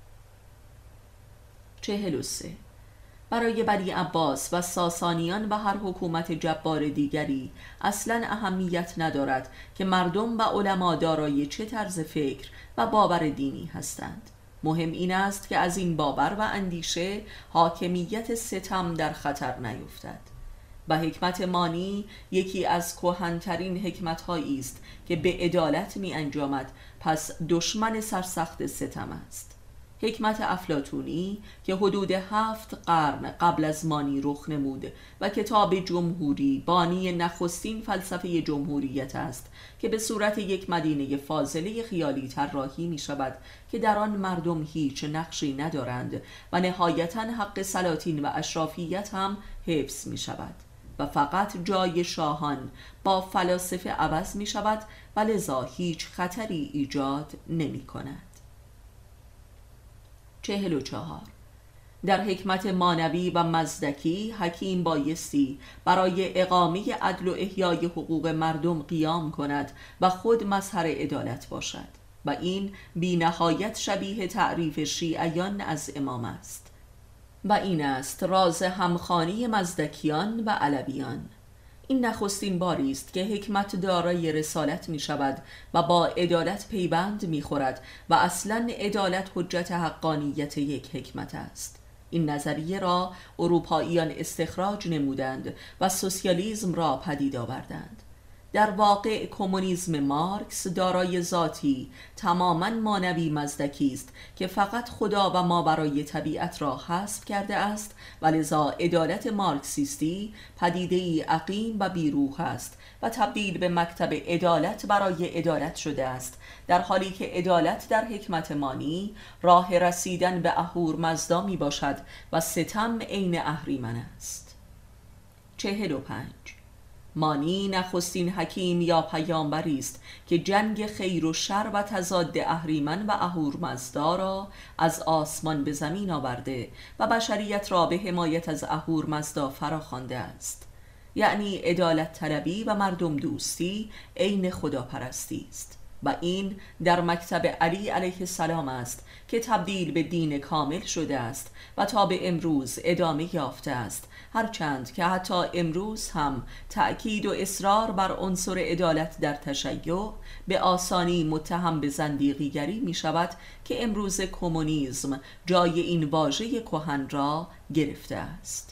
43. برای بنی عباس و ساسانیان و هر حکومت جبار دیگری اصلا اهمیت ندارد که مردم و علما دارای چه طرز فکر و باور دینی هستند. مهم این است که از این باور و اندیشه حاکمیت ستم در خطر نیفتد. و حکمت مانی یکی از کهن‌ترین حکمت‌هایی است که به عدالت می انجامد، پس دشمن سرسخت ستم است. حکمت افلاطونی که حدود 7 قرن قبل از مانی رخ نمود و کتاب جمهوری بانی نخستین فلسفه جمهوریت است که به صورت یک مدینه فاضله خیالی طراحی می شود که در آن مردم هیچ نقشی ندارند و نهایتاً حق سلاطین و اشرافیت هم حفظ می شود و فقط جای شاهان با فلاسفه عوض می شود و لذا هیچ خطری ایجاد نمی کند. 44. در حکمت مانوی و مزدکی حکیم بایستی برای اقامه عدل و احیای حقوق مردم قیام کند و خود مظهر عدالت باشد و این بی نهایت شبیه تعریف شیعیان از امام است و این است راز همخوانی مزدکیان و علویان. این نخستین باری است که حکمت دارای رسالت می شود و با عدالت پیوند می خورد و اصلا عدالت حجت حقانیت یک حکمت است. این نظریه را اروپاییان استخراج نمودند و سوسیالیسم را پدید آوردند. در واقع کمونیسم مارکس دارای ذاتی تماما مانوی مزدکی است که فقط خدا و ماورای طبیعت را حذف کرده است و لذا عدالت مارکسیستی پدیده‌ای عقیم و بیروح است و تبدیل به مکتب عدالت برای عدالت شده است، در حالی که عدالت در حکمت مانی راه رسیدن به اهورمزدا می باشد و ستم عین اهریمن است. 45. مانی نخستین حکیم یا پیامبری است که جنگ خیر و شر و تضاد اهریمن و اهورمزدا را از آسمان به زمین آورده و بشریت را به حمایت از اهورمزدا فراخوانده است. یعنی عدالت طلبی و مردم دوستی عین خداپرستی است و این در مکتب علی علیه السلام است که تبدیل به دین کامل شده است و تا به امروز ادامه یافته است، هرچند که حتی امروز هم تأکید و اصرار بر عنصر عدالت در تشیع به آسانی متهم به زندیقیگری می شود که امروز کمونیسم جای این واژه کهن را گرفته است.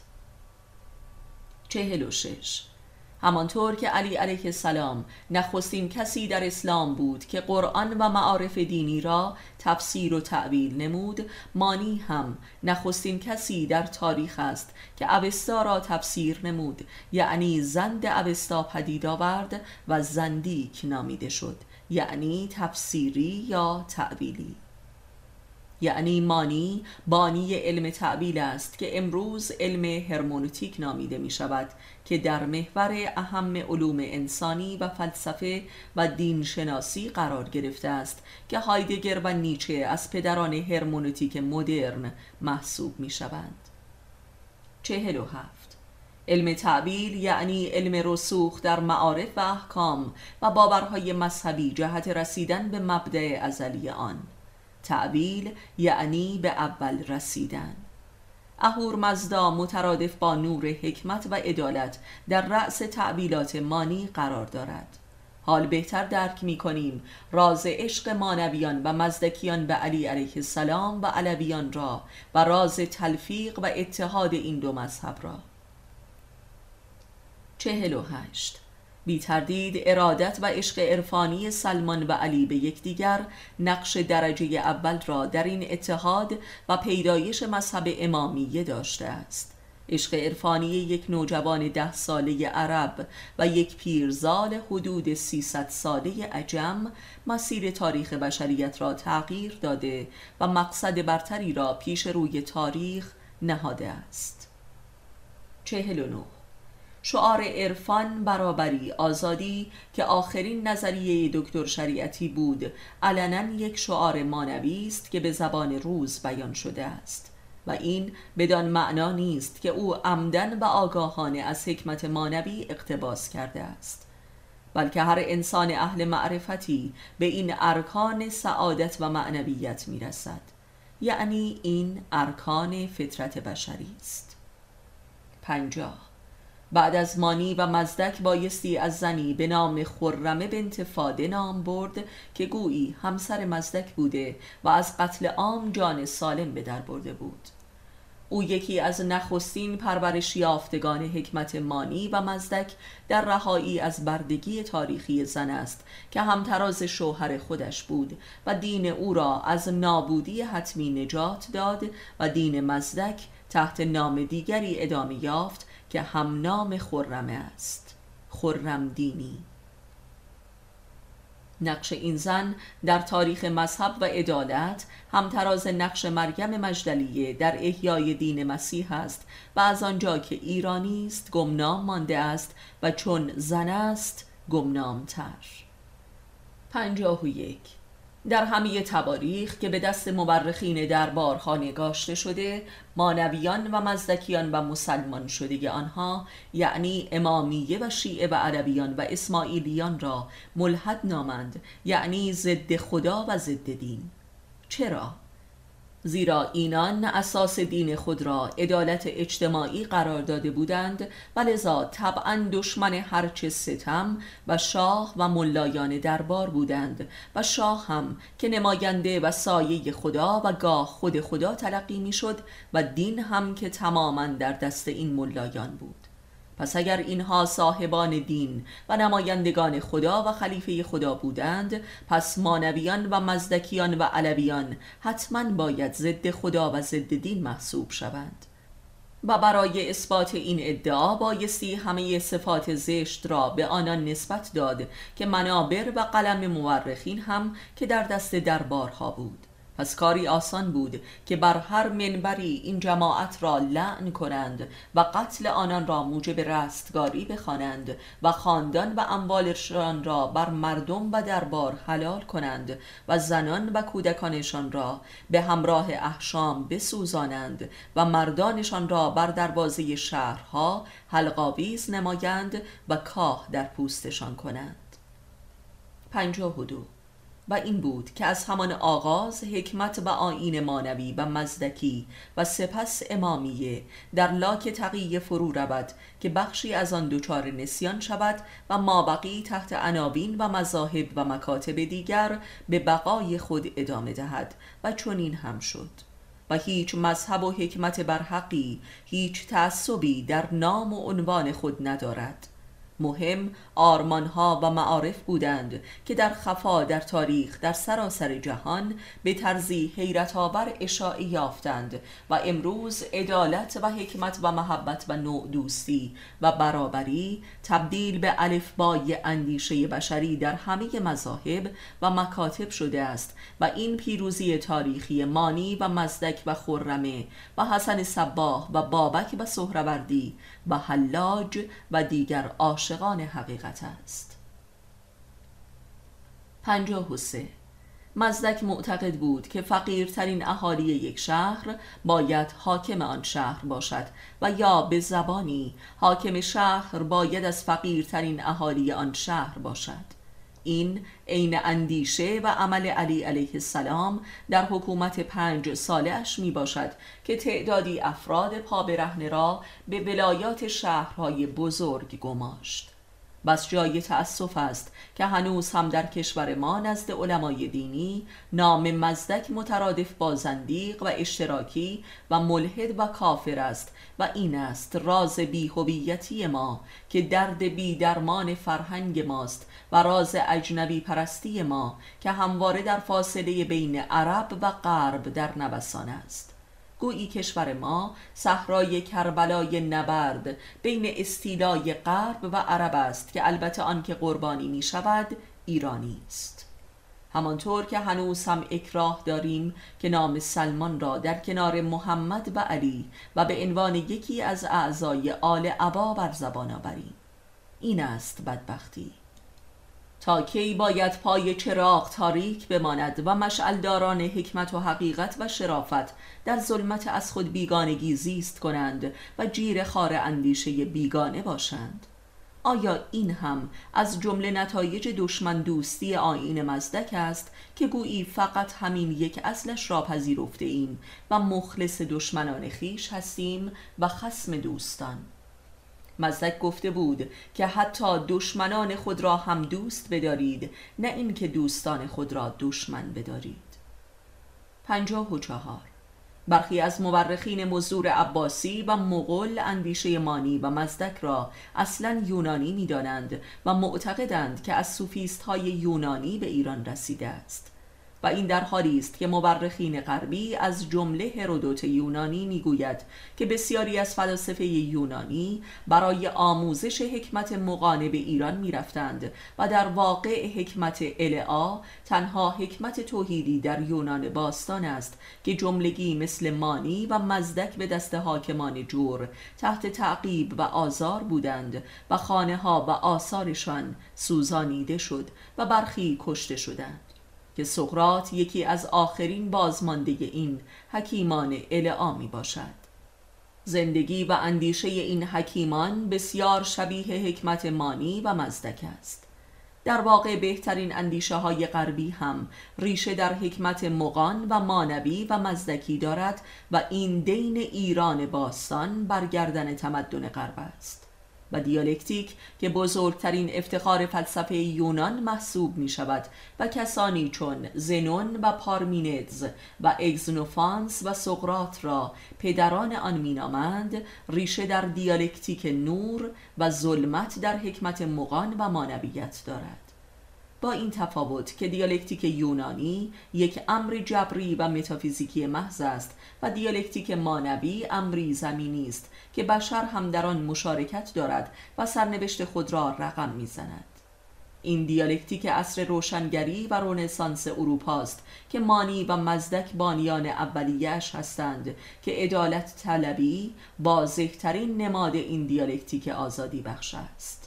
46. همانطور که علی علیه السلام نخستین کسی در اسلام بود که قرآن و معارف دینی را تفسیر و تأویل نمود، مانی هم نخستین کسی در تاریخ است که اوستا را تفسیر نمود، یعنی زند اوستا پدید آورد و زندیک نامیده شد، یعنی تفسیری یا تأویلی. یعنی مانی بانی علم تأویل است که امروز علم هرمونوتیک نامیده می شود که در محور اهم علوم انسانی و فلسفه و دین شناسی قرار گرفته است که هایدگر و نیچه از پدران هرمونوتیک مدرن محسوب می شوند. 47. علم تأویل یعنی علم رسوخ در معارف و احکام و باورهای مذهبی جهت رسیدن به مبدأ ازلی آن. تأویل یعنی به اول رسیدن. اهورمزدا مترادف با نور حکمت و عدالت در رأس تأویلات مانی قرار دارد. حال بهتر درک می کنیم راز عشق مانویان و مزدکیان به علی علیه السلام و علویان را و راز تلفیق و اتحاد این دو مذهب را. 48. بی تردید ارادت و عشق عرفانی سلمان و علی به یکدیگر نقش درجه اول را در این اتحاد و پیدایش مذهب امامیه داشته است. عشق عرفانی یک نوجوان 10 ساله عرب و یک پیرزال حدود 300 ساله عجم مسیر تاریخ بشریت را تغییر داده و مقصد برتری را پیش روی تاریخ نهاده است. 49. شعار عرفان، برابری، آزادی که آخرین نظریه دکتر شریعتی بود، علنا یک شعار مانوی است که به زبان روز بیان شده است و این بدان معنا نیست که او عمدن و آگاهانه از حکمت مانوی اقتباس کرده است، بلکه هر انسان اهل معرفتی به این ارکان سعادت و معنویت میرسد، یعنی این ارکان فطرت بشری است. 50. بعد از مانی و مزدک بایستی از زنی به نام خرمه بنت فاده نام برد که گویی همسر مزدک بوده و از قتل عام جان سالم به در برده بود. او یکی از نخستین پرورش یافتگان حکمت مانی و مزدک در رهایی از بردگی تاریخی زن است که همتراز شوهر خودش بود و دین او را از نابودی حتمی نجات داد و دین مزدک تحت نام دیگری ادامه یافت که هم نام خرمه است، خرم دینی. نقش این زن در تاریخ مذهب و عدالت همتراز نقش مریم مجدلیه در احیای دین مسیح است و از آنجا که ایرانی است گمنام مانده است و چون زن است گمنامتر. 51. در همه تواریخ که به دست مورخین دربارها نگاشته شده، مانویان و مزدکیان و مسلمان شده آنها، یعنی امامیه و شیعه و عربیان و اسماعیلیان را ملحد نامند، یعنی ضد خدا و ضد دین. چرا؟ زیرا اینان اساس دین خود را عدالت اجتماعی قرار داده بودند و لذا طبعا دشمن هرچه ستم و شاه و ملایان دربار بودند و شاه هم که نماینده و سایه خدا و گاه خود خدا تلقی می شد و دین هم که تماما در دست این ملایان بود. پس اگر اینها صاحبان دین و نمایندگان خدا و خلیفه خدا بودند، پس مانویان و مزدکیان و علویان حتما باید ضد خدا و ضد دین محسوب شوند و برای اثبات این ادعا بایستی همه صفات زشت را به آنان نسبت داد که منابر و قلم مورخین هم که در دست دربارها بود. پس کاری آسان بود که بر هر منبری این جماعت را لعن کنند و قتل آنان را موجب رستگاری بخوانند و خاندان و اموالشان را بر مردم و دربار حلال کنند و زنان و کودکانشان را به همراه احشام بسوزانند و مردانشان را بر دروازه شهرها حلقاویز نمایند و کاه در پوستشان کنند. 52. و این بود که از همان آغاز حکمت و آیین مانوی و مزدکی و سپس امامیه در لاک تقیه فرو رود که بخشی از آن دچار نسیان شود و مابقی تحت عناوین و مذاهب و مکاتب دیگر به بقای خود ادامه دهد و چنین هم شد و هیچ مذهب و حکمت برحقی هیچ تعصبی در نام و عنوان خود ندارد. مهم آرمانها و معارف بودند که در خفا در تاریخ در سراسر جهان به طرزی حیرت آور اشاعه یافتند و امروز عدالت و حکمت و محبت و نوع دوستی و برابری تبدیل به الفبای اندیشه بشری در همه مذاهب و مکاتب شده است و این پیروزی تاریخی مانی و مزدک و خرمه و حسن صباح و بابک و سهروردی و حلاج و دیگر عاشقان حقیقت است. 53. مزدک معتقد بود که فقیرترین اهالی یک شهر باید حاکم آن شهر باشد و یا به زبانی حاکم شهر باید از فقیرترین اهالی آن شهر باشد. این عین اندیشه و عمل علی علیه السلام در حکومت 5 ساله اش می باشد که تعدادی افراد پا برهنه را به ولایات شهرهای بزرگ گماشت. بس جای تأسف است که هنوز هم در کشور ما نزد علمای دینی نام مزدک مترادف با زندیق و اشتراکی و ملحد و کافر است و این است راز بی‌هویتی ما که درد بی درمان فرهنگ ماست و راز اجنبی پرستی ما که همواره در فاصله بین عرب و غرب در نوسان است. گویی کشور ما صحرای کربلای نبرد بین استیلای غرب و عرب است که البته آن که قربانی می شود ایرانی است. همانطور که هنوز هم اکراه داریم که نام سلمان را در کنار محمد و علی و به عنوان یکی از اعضای آل عبا بر زبان آوریم. این است بدبختی. تا کی باید پای چراغ تاریک بماند و مشعلداران حکمت و حقیقت و شرافت در ظلمت از خود بیگانگی زیست کنند و جیر خار اندیشه بیگانه باشند؟ آیا این هم از جمله نتایج دشمن دوستی آیین مزدک است که گویی فقط همین یک اصلش را پذیرفته ایم و مخلص دشمنان خیش هستیم و خصم دوستان؟ مزدک گفته بود که حتی دشمنان خود را هم دوست بدارید، نه اینکه دوستان خود را دشمن بدارید. 54. برخی از مورخین مزدور عباسی و مغول اندیشه مانی و مزدک را اصلا یونانی می دانند و معتقدند که از سوفیست های یونانی به ایران رسیده است و این در حالی است که مورخین غربی از جمله هرودوت یونانی میگوید که بسیاری از فلاسفه یونانی برای آموزش حکمت مغانه به ایران میرفتند و در واقع حکمت العا تنها حکمت توحیدی در یونان باستان است که جملگی مثل مانی و مزدک به دست حاکمان جور تحت تعقیب و آزار بودند و خانه ها و آثارشان سوزانیده شد و برخی کشته شدند، که سقراط یکی از آخرین بازمانده این حکیمان العا می باشد. زندگی و اندیشه این حکیمان بسیار شبیه حکمت مانی و مزدک است. در واقع بهترین اندیشه های غربی هم ریشه در حکمت مغان و مانوی و مزدکی دارد و این دین ایران باستان بر گردن تمدن غرب است. و دیالکتیک که بزرگترین افتخار فلسفه یونان محسوب می شود و کسانی چون زنون و پارمینیدز و اگزنوفانس و سقراط را پدران آن می نامند، ریشه در دیالکتیک نور و ظلمت در حکمت مغان و مانویت دارد. با این تفاوت که دیالکتیک یونانی یک امر جبری و متافیزیکی محض است و دیالکتیک مانوی امری زمینی است که بشر هم در آن مشارکت دارد و سرنوشت خود را رقم می‌زند. این دیالکتیک عصر روشنگری و رنسانس اروپا است که مانی و مزدک بانیان اولیه‌اش هستند که عدالت طلبی واضح‌ترین نماد این دیالکتیک آزادی بخش است.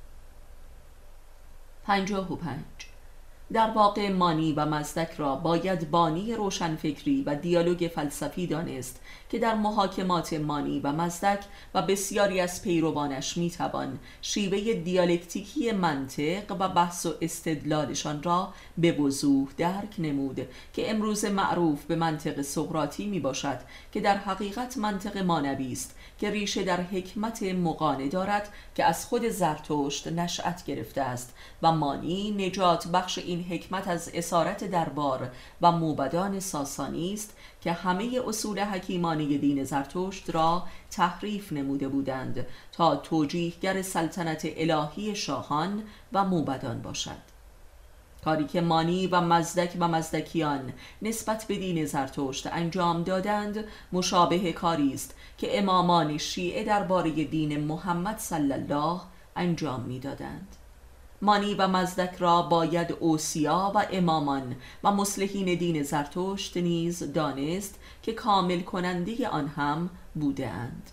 55. در واقع مانی و مزدک را باید بانی روشنفکری و دیالوگ فلسفی دانست که در محاکمات مانی و مزدک و بسیاری از پیروانش میتوان شیوه دیالکتیکی منطق و بحث و استدلالشان را به وضوح درک نمود که امروز معروف به منطق سقراطی می باشد که در حقیقت منطق مانوی است که ریشه در حکمت مغانه دارد که از خود زرتشت نشأت گرفته است و مانی نجات بخش این حکمت از اسارت دربار و موبدان ساسانی است که همه اصول حکیمانه دین زرتشت را تحریف نموده بودند تا توجیهگر سلطنت الهی شاهان و موبدان باشد. کاری که مانی و مزدک و مزدکیان نسبت به دین زرتشت انجام دادند مشابه کاری است که امامان شیعه درباره دین محمد صلی الله انجام می‌دادند. مانی و مزدک را باید اوصیا و امامان و مصلحین دین زرتشت نیز دانست که کامل کننده آن هم بودند.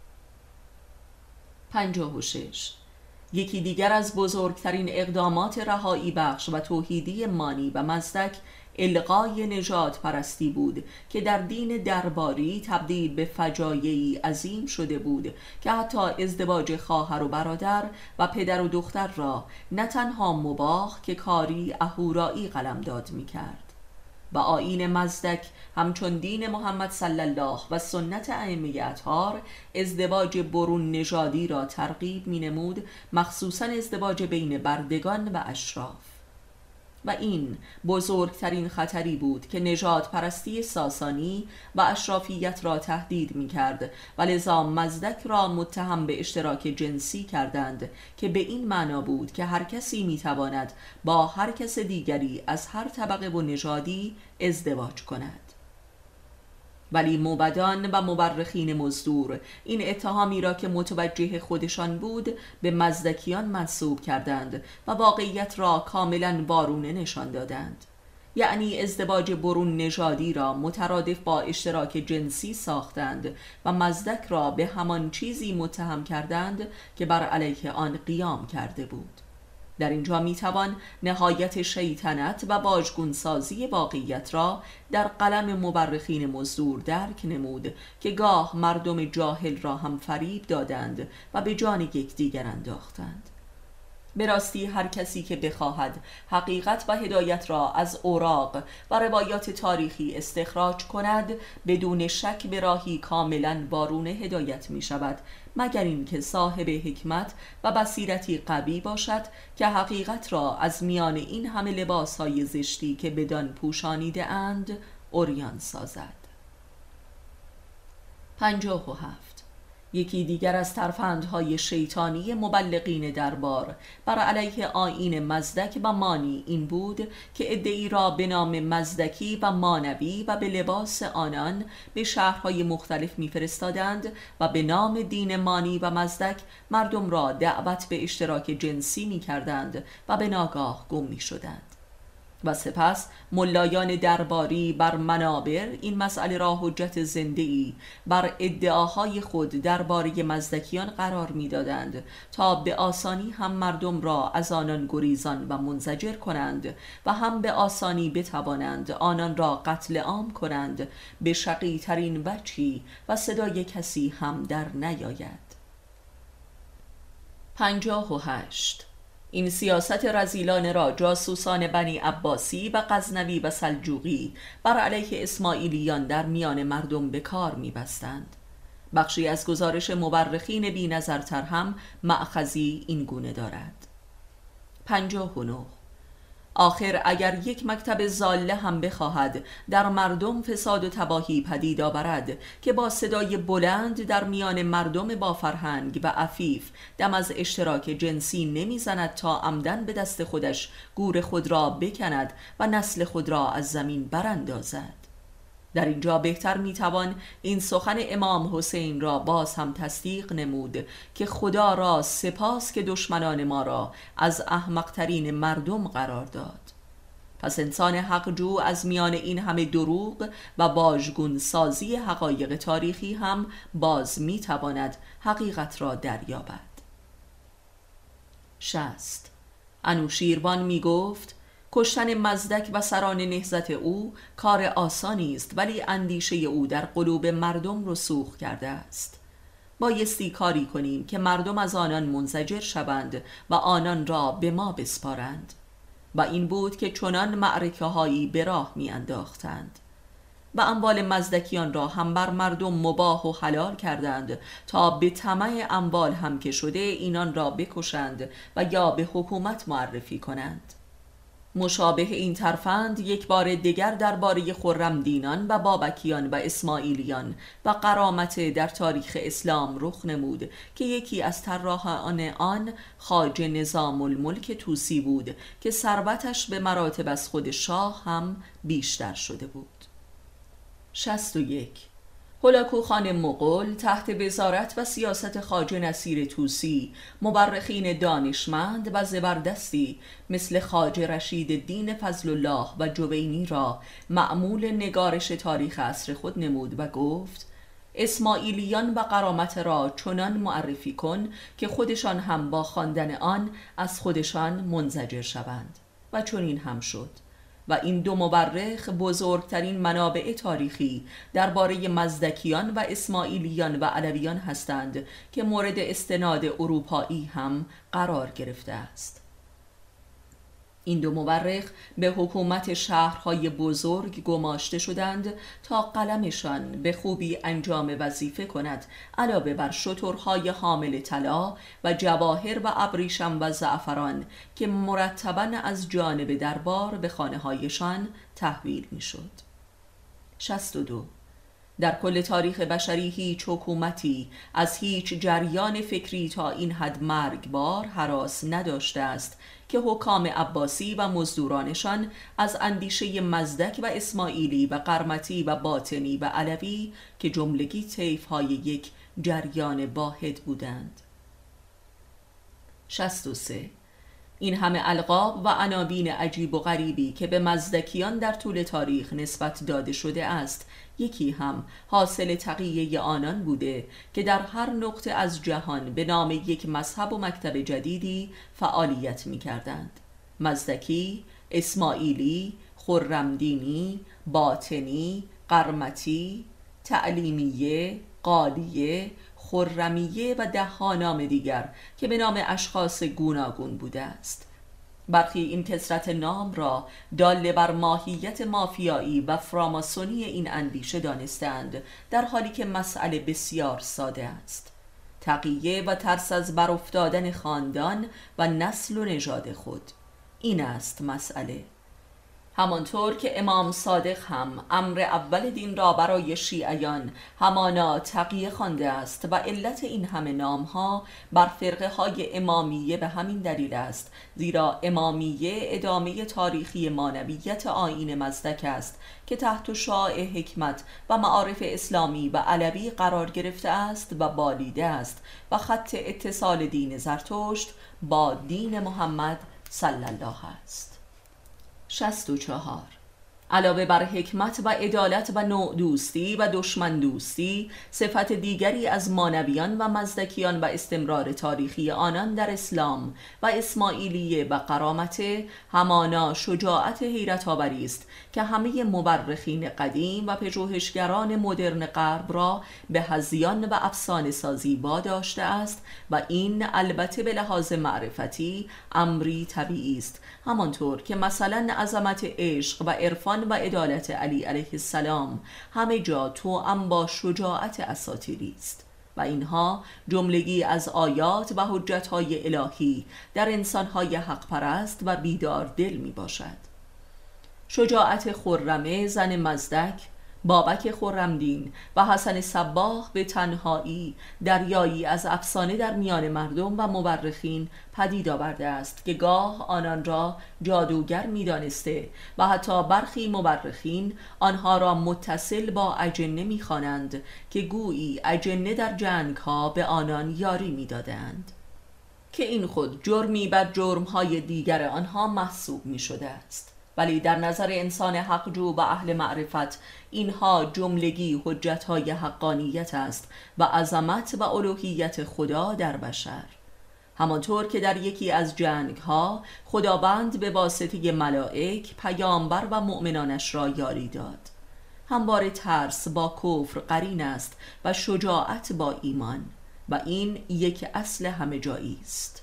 56. یکی دیگر از بزرگترین اقدامات رهایی بخش و توحیدی مانی و مزدک الغای نژاد پرستی بود که در دین درباری تبدیل به فجایعی عظیم شده بود که حتی ازدواج خواهر و برادر و پدر و دختر را نه تنها مباح که کاری اهورایی قلمداد می کرد. و آیین مزدک همچون دین محمد صلی الله و سنت ائمه اطهار ازدواج برون نژادی را ترغیب می نمود، مخصوصا ازدواج بین بردگان و اشراف. و این بزرگترین خطری بود که نژاد پرستی ساسانی و اشرافیت را تهدید می کرد و لذا مزدک را متهم به اشتراک جنسی کردند که به این معنا بود که هر کسی می تواند با هر کس دیگری از هر طبقه و نژادی ازدواج کند. ولی موبدان و مورخین مزدور این اتهامی را که متوجه خودشان بود به مزدکیان منسوب کردند و واقعیت را کاملا وارونه نشان دادند، یعنی ازدواج برون نژادی را مترادف با اشتراک جنسی ساختند و مزدک را به همان چیزی متهم کردند که بر علیه آن قیام کرده بود. در اینجا میتوان نهایت شیطنت و واژگونسازی واقعیت را در قلم مورخین مزدور درک نمود که گاه مردم جاهل را هم فریب دادند و به جان یکدیگر انداختند. به راستی هر کسی که بخواهد حقیقت و هدایت را از اوراق و روایات تاریخی استخراج کند بدون شک به راهی کاملا وارونه هدایت می شود، مگر اینکه صاحب حکمت و بصیرتی قوی باشد که حقیقت را از میان این همه لباسهای زشتی که بدان پوشانیده اند عریان سازد. 57. یکی دیگر از ترفندهای شیطانی مبلغین دربار بر علیه آیین مزدک و مانی این بود که ادعی را به نام مزدکی و مانوی و به لباس آنان به شهرهای مختلف میفرستادند و به نام دین مانی و مزدک مردم را دعوت به اشتراک جنسی میکردند و به ناگاه گم میشدند. و سپس ملایان درباری بر منابر این مسئله را حجت زنده‌ای بر ادعاهای خود درباره مزدکیان قرار می‌دادند تا به آسانی هم مردم را از آنان گریزان و منزجر کنند و هم به آسانی بتوانند آنان را قتل عام کنند به شقی‌ترین وجهی و صدای کسی هم در نیاید. 58. این سیاست رذیلانه را جاسوسان بنی عباسی و غزنوی و سلجوقی بر علیه اسماعیلیان در میان مردم به کار می‌بستند. بخشی از گزارش مورخین بی نظرتر هم مأخذی این گونه دارد. 59. آخر اگر یک مکتب ضاله هم بخواهد در مردم فساد و تباهی پدید آورد که با صدای بلند در میان مردم با فرهنگ و عفیف دم از اشتراک جنسی نمیزند تا عمدن به دست خودش گور خود را بکند و نسل خود را از زمین براندازد، در اینجا بهتر میتوان این سخن امام حسین را باز هم تصدیق نمود که خدا را سپاس که دشمنان ما را از احمقترین مردم قرار داد. پس انسان حقجو از میان این همه دروغ و واژگون سازی حقایق تاریخی هم باز میتواند حقیقت را دریابد. 60. انوشیروان میگفت کشتن مزدک و سران نهضت او کار آسانی است، ولی اندیشه او در قلوب مردم رسوخ کرده است. بایستی کاری کنیم که مردم از آنان منزجر شوند و آنان را به ما بسپارند. و این بود که چنان معرکه هایی به راه می انداختند و اموال مزدکیان را هم بر مردم مباح و حلال کردند تا به طمع اموال هم که شده اینان را بکشند و یا به حکومت معرفی کنند. مشابه این ترفند یک بار دیگر درباره خرمدینان و بابکیان و اسماعیلیان و غرامت در تاریخ اسلام رخ نمود که یکی از طراحان آن خواجه نظام الملک طوسی بود که ثروتش به مراتب از خود شاه هم بیشتر شده بود. 61. هولاکو خان مغول تحت وزارت و سیاست خواجه نصیر طوسی مورخین دانشمند و زبردستی مثل خواجه رشید دین فضل الله و جوینی را مأمول نگارش تاریخ عصر خود نمود و گفت اسماعیلیان و غرامت را چنان معرفی کن که خودشان هم با خواندن آن از خودشان منزجر شوند. و چنین هم شد و این دو مورخ بزرگترین منابع تاریخی درباره مزدکیان و اسماعیلیان و علویان هستند که مورد استناد اروپایی هم قرار گرفته است. این دو مورخ به حکومت شهرهای بزرگ گماشته شدند تا قلمشان به خوبی انجام وظیفه کند، علاوه بر شترهای حامل طلا و جواهر و ابریشم و زعفران که مرتباً از جانب دربار به خانه‌هایشان تحویل می‌شد. 62. در کل تاریخ بشری هیچ حکومتی از هیچ جریان فکری تا این حد مرگبار هراس نداشته است که حکام عباسی و مزدورانشان از اندیشه مزدک و اسماعیلی و قرمطی و باطنی و علوی که جملگی طیف‌های یک جریان واحد بودند. 63. این همه القاب و عناوین عجیب و غریبی که به مزدکیان در طول تاریخ نسبت داده شده است، یکی هم حاصل تقیه آنان بوده که در هر نقطه از جهان به نام یک مذهب و مکتب جدیدی فعالیت می کردند. مزدکی، اسماعیلی، خرمدینی، باطنی، قرمطی، تعلیمیه، قالیه، خرمیه و ده‌ها نام دیگر که به نام اشخاص گوناگون بوده است. برخی این کثرت نام را دال بر ماهیت مافیایی و فراماسونی این اندیشه دانستند، در حالی که مسئله بسیار ساده است: تقیه و ترس از برافتادن خاندان و نسل و نژاد خود. این است مسئله. همانطور که امام صادق هم امر اول دین را برای شیعیان همانا تقیه خوانده است و علت این همه نامها بر فرقه های امامیه به همین دلیل است، زیرا امامیه ادامه تاریخی مانویت آیین مزدک است که تحت شعاع حکمت و معارف اسلامی و علوی قرار گرفته است و بالیده است و خط اتصال دین زرتشت با دین محمد صلی الله است. 64. علاوه بر حکمت و عدالت و نوع دوستی و دشمن دوستی، صفت دیگری از مانویان و مزدکیان و استمرار تاریخی آنان در اسلام و اسماعیلیه و قرامت همانا شجاعت حیرت آوری است که همه مورخین قدیم و پژوهشگران مدرن غرب را به هذیان و افسانه سازی واداشته است و این البته به لحاظ معرفتی امری طبیعی است، همانطور که مثلا عظمت عشق و عرفان و عدالت علی علیه السلام همه جا توأم با شجاعت اساطیری است و اینها جملگی از آیات و حجت‌های الهی در انسان‌های حق پرست و بیدار دل می باشد. شجاعت خرمه زن مزدک، بابک خرمدین و حسن صباح به تنهایی دریایی از افسانه در میان مردم و مورخین پدید آورده است که گاه آنان را جادوگر می‌دانسته و حتی برخی مورخین آنها را متصل با اجنه می‌خوانند که گویی اجنه در جنگ‌ها به آنان یاری می‌دادند، که این خود جرمی بر جرم‌های دیگر آنها محسوب می‌شده است. ولی در نظر انسان حقجو و اهل معرفت اینها جملگی حجت‌های حقانیت است و عظمت و الوهیت خدا در بشر. همانطور که در یکی از جنگ‌ها خداوند به واسطه ملائک پیامبر و مؤمنانش را یاری داد، همواره ترس با کفر قرین است و شجاعت با ایمان و این یک اصل همه جایی است.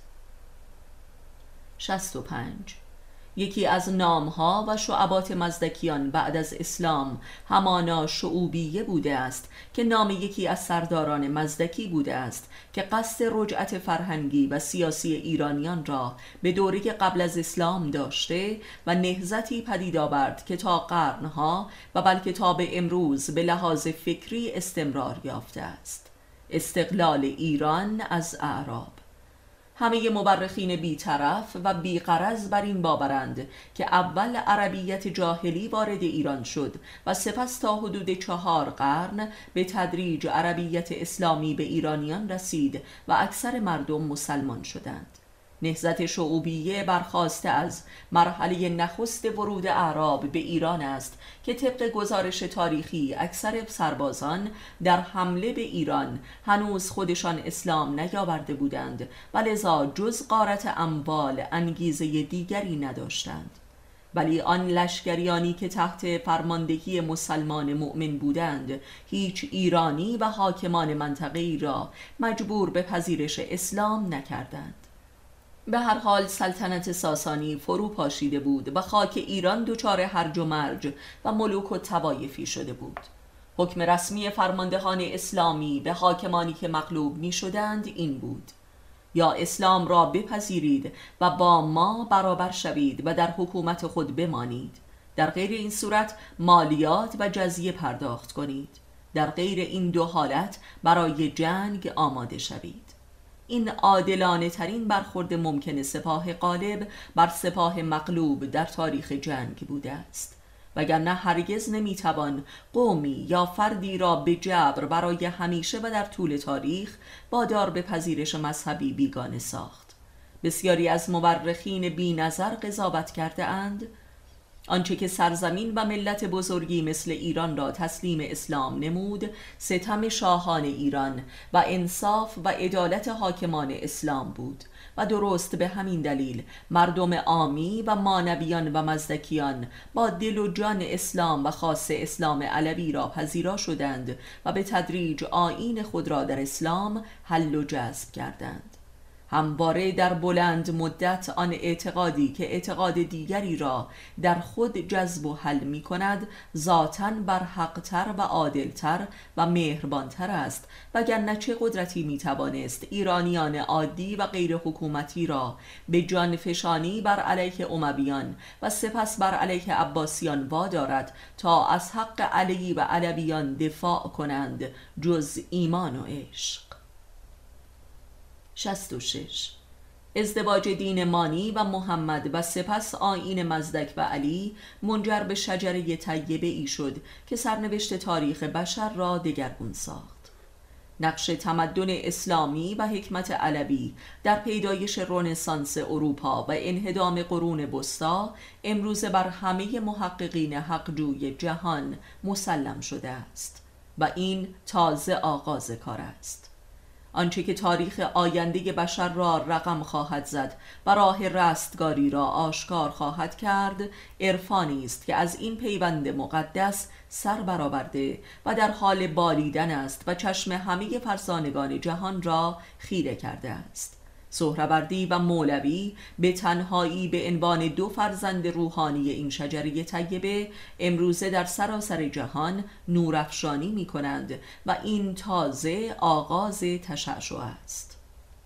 65. یکی از نامها و شعبات مزدکیان بعد از اسلام همانا شعوبیه بوده است که نام یکی از سرداران مزدکی بوده است که قصد رجعت فرهنگی و سیاسی ایرانیان را به دوره قبل از اسلام داشته و نهضتی پدید آورد که تا قرنها و بلکه تا به امروز به لحاظ فکری استمرار یافته است: استقلال ایران از اعراب. همه مورخین بی‌طرف و بی‌غرض بر این باورند که اول عربیت جاهلی وارد ایران شد و سپس تا حدود 4 قرن به تدریج عربیت اسلامی به ایرانیان رسید و اکثر مردم مسلمان شدند. نهضت شعوبیه برخاسته از مرحله نخست ورود اعراب به ایران است که طبق گزارش تاریخی اکثر سربازان در حمله به ایران هنوز خودشان اسلام نیاورده بودند و لذا جز غارت اموال انگیزه دیگری نداشتند. ولی آن لشکریانی که تحت فرماندهی مسلمان مؤمن بودند هیچ ایرانی و حاکمان منطقه‌ای را مجبور به پذیرش اسلام نکردند. به هر حال سلطنت ساسانی فرو پاشیده بود و خاک ایران دچار هرج و مرج و ملوک و طوایفی شده بود. حکم رسمی فرماندهان اسلامی به حاکمانی که مغلوب می شدند این بود: یا اسلام را بپذیرید و با ما برابر شوید و در حکومت خود بمانید، در غیر این صورت مالیات و جزیه پرداخت کنید، در غیر این دو حالت برای جنگ آماده شوید. این عادلانه ترین برخورد ممکن سپاه غالب بر سپاه مغلوب در تاریخ جنگ بوده است، وگرنه هرگز نمیتوان قومی یا فردی را به جبر برای همیشه و در طول تاریخ وادار به پذیرش مذهبی بیگانه ساخت. بسیاری از مورخین بی نظر قضاوت کرده اند آنچه که سرزمین و ملت بزرگی مثل ایران را تسلیم اسلام نمود، ستم شاهان ایران و انصاف و عدالت حاکمان اسلام بود و درست به همین دلیل مردم عامی و مانویان و مزدکیان با دل و جان اسلام و خاص اسلام علوی را پذیرا شدند و به تدریج آیین خود را در اسلام حل و جذب کردند. همواره در بلند مدت آن اعتقادی که اعتقاد دیگری را در خود جذب و حل می کند ذاتاً بر حقتر و عادلتر و مهربانتر است، وگرنه چه قدرتی می توانست ایرانیان عادی و غیر حکومتی را به جانفشانی بر علیه امویان و سپس بر علیه عباسیان وادارد تا از حق علی و علویان دفاع کنند جز ایمان و عشق. 66. ازدواج دین مانی و محمد و سپس آیین مزدک و علی منجر به شجره طیبه ای شد که سرنوشت تاریخ بشر را دگرگون ساخت. نقش تمدن اسلامی و حکمت علوی در پیدایش رنسانس اروپا و انهدام قرون وسطی امروز بر همه محققین حقجوی جهان مسلم شده است و این تازه آغاز کار است. آنچه که تاریخ آینده بشر را رقم خواهد زد و راه رستگاری را آشکار خواهد کرد، عرفانی است که از این پیوند مقدس سر برآورده و در حال بالیدن است و چشم همه فرزانگان جهان را خیره کرده است. سهروردی و مولوی به تنهایی به عنوان دو فرزند روحانی این شجره طیبه امروزه در سراسر جهان نورافشانی می کنند و این تازه آغاز تشعشع است.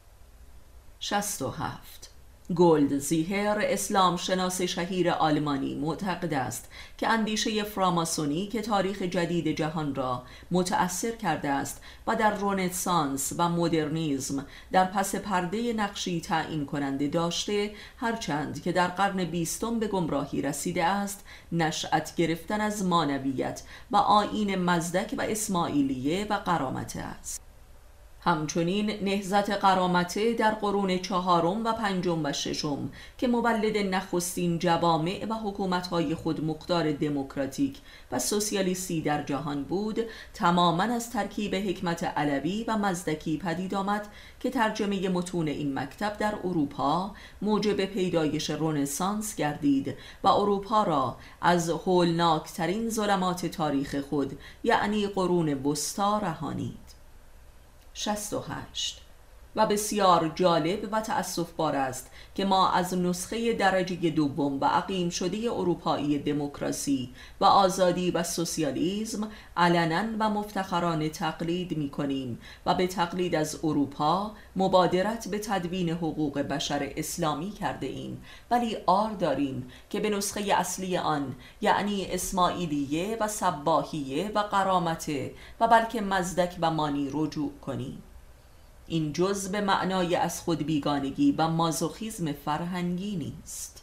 67. گلدزیهر، اسلام شناس شهیر آلمانی، معتقد است که اندیشه فراماسونی که تاریخ جدید جهان را متأثر کرده است و در رنسانس و مدرنیسم در پس پرده نقشی تعیین کننده داشته، هرچند که در قرن 20 به گمراهی رسیده است، نشأت گرفتن از مانویت و آیین مزدک و اسماعیلیه و قرامته است. همچنین نهضت قرامته در قرون 4 و 5 و 6 که مولد نخستین جوامع و حکومت‌های خودمختار دموکراتیک و سوسیالیستی در جهان بود، تماماً از ترکیب حکمت علوی و مزدکی پدید آمد که ترجمه متون این مکتب در اروپا موجب پیدایش رنسانس گردید و اروپا را از هولناکترین ظلمات تاریخ خود یعنی قرون وسطی رهانید. 68. و بسیار جالب و تأسف بار است که ما از نسخه درجه دوم و عقیم شده اروپایی دموکراسی و آزادی و سوسیالیسم علنا و مفتخرانه تقلید می کنیم و به تقلید از اروپا مبادرت به تدوین حقوق بشر اسلامی کرده ایم، ولی عار داریم که به نسخه اصلی آن یعنی اسماعیلیه و صباحیه و قرامته و بلکه مزدک و مانی رجوع کنیم. این جز به معنای از خود بیگانگی و مازوخیزم فرهنگی نیست.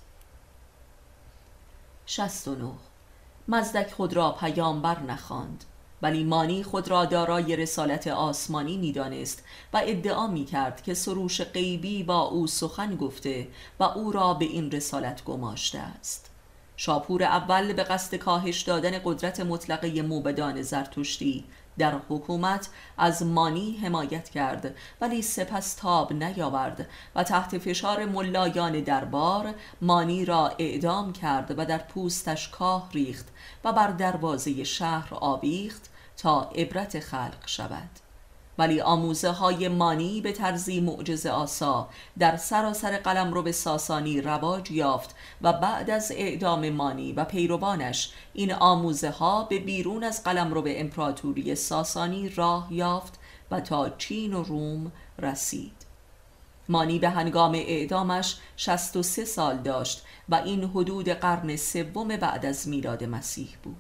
69. مزدک خود را پیامبر نخواند، ولی مانی خود را دارای رسالت آسمانی می‌دانست و ادعا می‌کرد که سروش غیبی با او سخن گفته و او را به این رسالت گماشته است. شاپور اول به قصد کاهش دادن قدرت مطلقه موبدان زرتشتی در حکومت از مانی حمایت کرد، ولی سپس تاب نیاورد و تحت فشار ملایان دربار مانی را اعدام کرد و در پوستش کاه ریخت و بر دروازه شهر آویخت تا عبرت خلق شود. ولی آموزه های مانی به طرزی معجزه آسا در سراسر قلمرو ساسانی رواج یافت و بعد از اعدام مانی و پیروانش این آموزه ها به بیرون از قلمرو امپراتوری ساسانی راه یافت و تا چین و روم رسید. مانی به هنگام اعدامش 63 سال داشت و این حدود قرن سوم بعد از میلاد مسیح بود.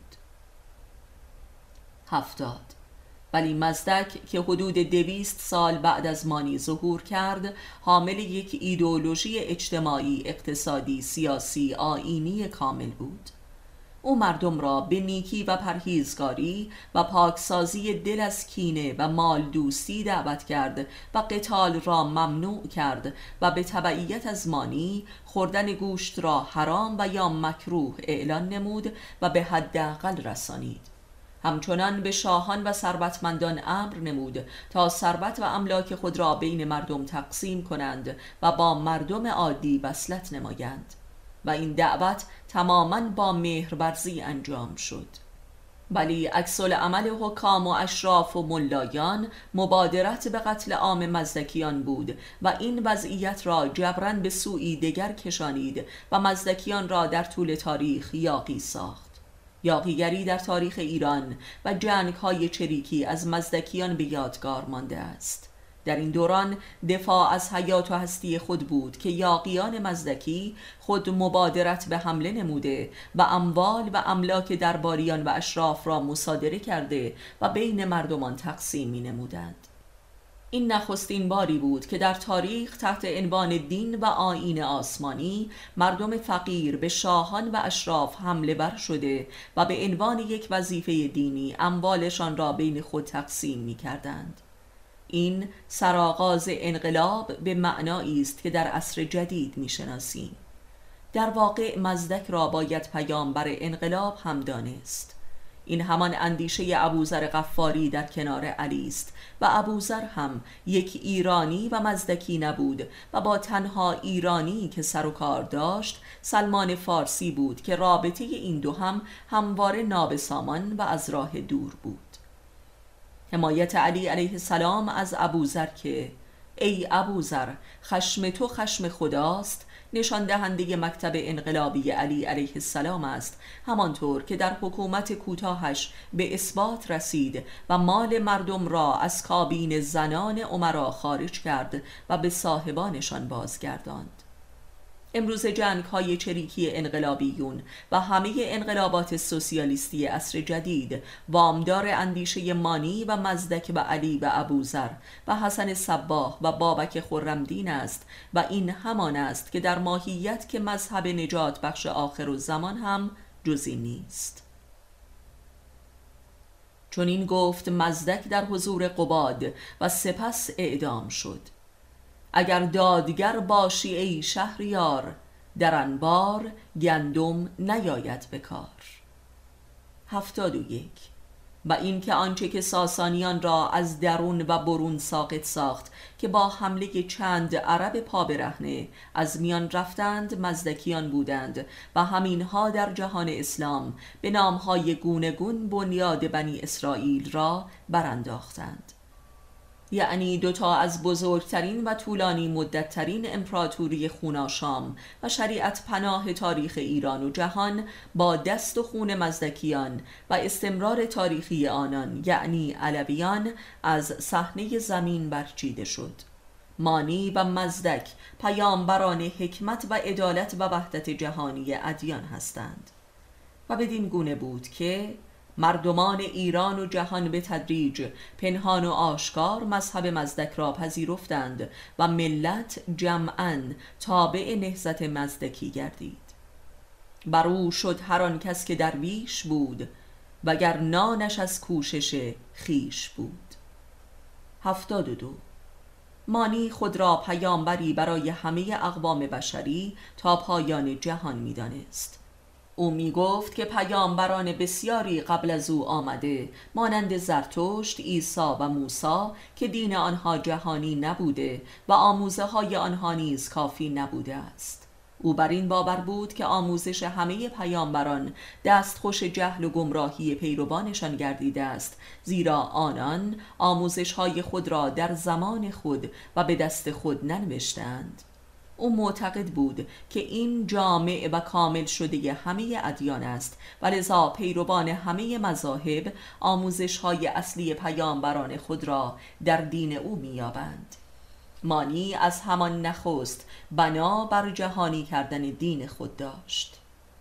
70. ولی مزدک که حدود 200 سال بعد از مانی ظهور کرد، حامل یک ایدئولوژی اجتماعی، اقتصادی، سیاسی، آیینی کامل بود. او مردم را به نیکی و پرهیزگاری و پاکسازی دل از کینه و مال دوستی دعوت کرد و قتال را ممنوع کرد و به تبعیت از مانی خوردن گوشت را حرام و یا مکروه اعلان نمود و به حداقل رسانید. همچنان به شاهان و ثروتمندان امر نمود تا ثروت و املاک خود را بین مردم تقسیم کنند و با مردم عادی وصلت نمایند و این دعوت تماماً با مهرورزی انجام شد. ولی عکس العمل حکام و اشراف و ملایان مبادرت به قتل عام مزدکیان بود و این وضعیت را جبراً به سوی دیگر کشانید و مزدکیان را در طول تاریخ یاغی ساخت. یاغیگری در تاریخ ایران و جنگ‌های چریکی از مزدکیان به یادگار مانده است. در این دوران دفاع از حیات و هستی خود بود که یاغیان مزدکی خود مبادرت به حمله نموده و اموال و املاک درباریان و اشراف را مصادره کرده و بین مردمان تقسیم می نمودند. این نخستین باری بود که در تاریخ تحت عنوان دین و آیین آسمانی مردم فقیر به شاهان و اشراف حمله ور شده و به عنوان یک وظیفه دینی اموالشان را بین خود تقسیم می کردند. این سرآغاز انقلاب به معنایی است که در عصر جدید می‌شناسیم. در واقع مزدک را باید پیامبر انقلاب هم دانست. این همان اندیشه ابوذر غفاری در کنار علی است و ابوذر هم یک ایرانی و مزدکی نبود و با تنها ایرانی که سر و کار داشت سلمان فارسی بود که رابطه این دو هم همواره نابسامان و از راه دور بود. حمایت علی علیه السلام از ابوذر که ای ابوذر خشم تو خشم خداست نشان دهنده مکتب انقلابی علی علیه السلام است، همانطور که در حکومت کوتاهش به اثبات رسید و مال مردم را از کابین زنان امرا خارج کرد و به صاحبانشان بازگرداند. امروز جنگ‌های چریکی انقلابیون و همه انقلابات سوسیالیستی عصر جدید وامدار اندیشه مانی و مزدک و علی و ابوذر و حسن صباح و بابک خرمدین است و این همان است که در ماهیت که مذهب نجات بخش آخرالزمان هم جزئی نیست. چون این گفت مزدک در حضور قباد و سپس اعدام شد. اگر دادگر باشی ای شهریار در انبار گندم نیاید به کار. 71. و این که آنچه که ساسانیان را از درون و برون ساقط ساخت که با حمله چند عرب پا برهنه از میان رفتند مزدکیان بودند و همینها در جهان اسلام به نامهای گونگون بنیاد بنی اسرائیل را برانداختند. یعنی دوتا از بزرگترین و طولانی مدتترین امپراتوری خوناشام و شریعت پناه تاریخ ایران و جهان با دست و خون مزدکیان و استمرار تاریخی آنان یعنی علویان از صحنه زمین برچیده شد. مانی و مزدک پیامبران حکمت و عدالت و وحدت جهانی ادیان هستند و بدین گونه بود که مردمان ایران و جهان به تدریج پنهان و آشکار مذهب مزدک را پذیرفتند و ملت جمعاً تابع نهضت مزدکی گردید. بر او شد هر آن کس که درویش بود وگر نانش از کوشش خیش بود. 72. مانی خود را پیامبری برای همه اقوام بشری تا پایان جهان می دانست. او می گفت که پیامبران بسیاری قبل از او آمده مانند زرتشت، عیسی و موسی که دین آنها جهانی نبوده و آموزه های آنها نیز کافی نبوده است. او بر این باور بود که آموزش همه پیامبران دستخوش جهل و گمراهی پیروانشان گردیده است، زیرا آنان آموزش‌های خود را در زمان خود و به دست خود ننوشتند. او معتقد بود که این جامع و کامل شده همه ادیان است و لذا پیروان همه مذاهب آموزش‌های اصلی پیامبران خود را در دین او می‌یابند. مانی از همان نخست بنا بر جهانی کردن دین خود داشت.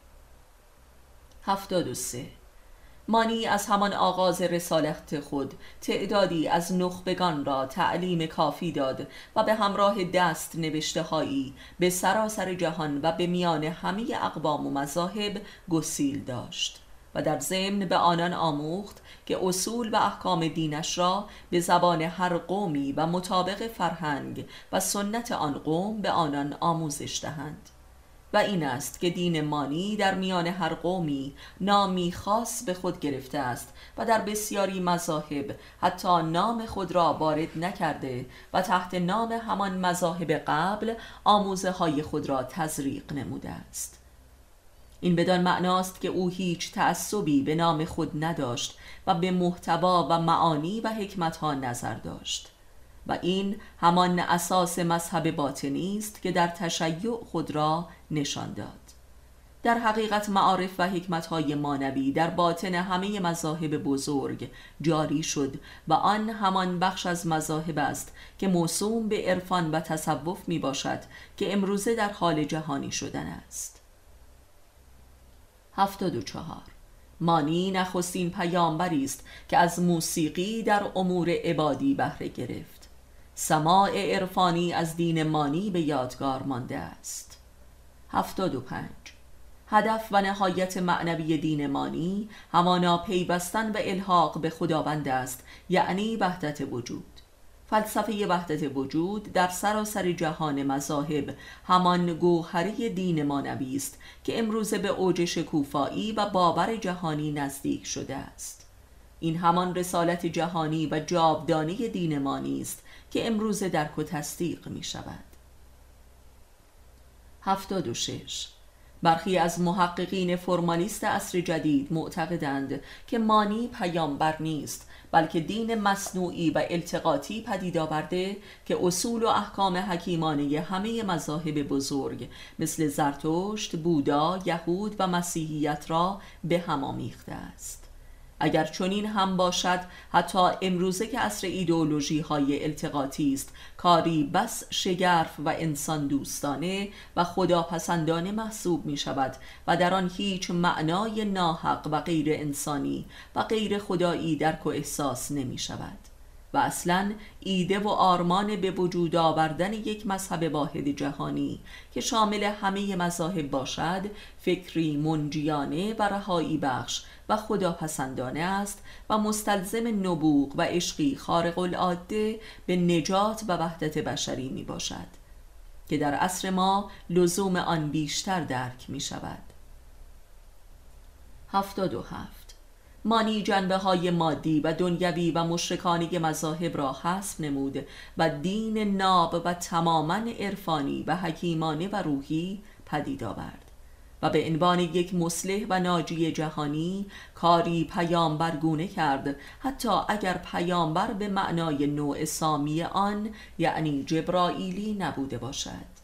73. مانی از همان آغاز رسالت خود تعدادی از نخبگان را تعلیم کافی داد و به همراه دست نوشته هایی به سراسر جهان و به میان همه اقوام و مذاهب گسیل داشت و در ضمن به آنان آموخت که اصول و احکام دینش را به زبان هر قومی و مطابق فرهنگ و سنت آن قوم به آنان آموزش دهند. و این است که دین مانی در میان هر قومی نامی خاص به خود گرفته است و در بسیاری مذاهب حتی نام خود را وارد نکرده و تحت نام همان مذاهب قبل آموزه های خود را تزریق نموده است. این بدان معناست که او هیچ تعصبی به نام خود نداشت و به محتوا و معانی و حکمتها نظر داشت و این همان اساس مذهب باطنی است که در تشیع خود را نشان داد. در حقیقت معارف و حکمتهای مانوی در باطن همه مذاهب بزرگ جاری شد و آن همان بخش از مذاهب است که موسوم به عرفان و تصوف می باشد که امروزه در حال جهانی شدن است. 74. مانی نخستین پیامبری است که از موسیقی در امور عبادی بهره گرفت. سماع عرفانی از دین مانی به یادگار مانده است. 75. هدف و نهایت معنوی دین مانی همانا پیوستن و الحاق به خداوند است، یعنی وحدت وجود. فلسفه وحدت وجود در سراسر جهان مذاهب همان گوهری دین مانوی است که امروزه به اوج شکوفایی و باور جهانی نزدیک شده است. این همان رسالت جهانی و جاودانه دین مانی است که امروزه درک و تصدیق می شود. 76. برخی از محققین فرمالیست عصر جدید معتقدند که مانی پیامبر نیست، بلکه دین مصنوعی و التقاطی پدید آورده که اصول و احکام حکیمانه همه مذاهب بزرگ مثل زرتشت، بودا، یهود و مسیحیت را به هم آمیخته است. اگر چنین هم باشد، حتی امروزه که عصر ایدئولوژی های التقاطی است، کاری بس شگرف و انسان دوستانه و خداپسندانه محسوب می شود و در آن هیچ معنای ناحق و غیر انسانی و غیر خدایی درک و احساس نمی شود و اصلا ایده و آرمان به وجود آوردن یک مذهب واحد جهانی که شامل همه مذاهب باشد فکری منجیانه و رهایی بخش و خداپسندانه است و مستلزم نبوغ و عشقی خارق العاده به نجات و وحدت بشری می باشد که در عصر ما لزوم آن بیشتر درک می شود. 77. مانی جنبه های مادی و دنیوی و مشرکانه مذاهب را حذف نمود و دین ناب و تماماً عرفانی و حکیمانه و روحی پدید آورد و به عنوان یک مصلح و ناجی جهانی کاری پیامبرگونه کرد، حتی اگر پیامبر به معنای نوع سامی آن یعنی جبرائیلی نبوده باشد.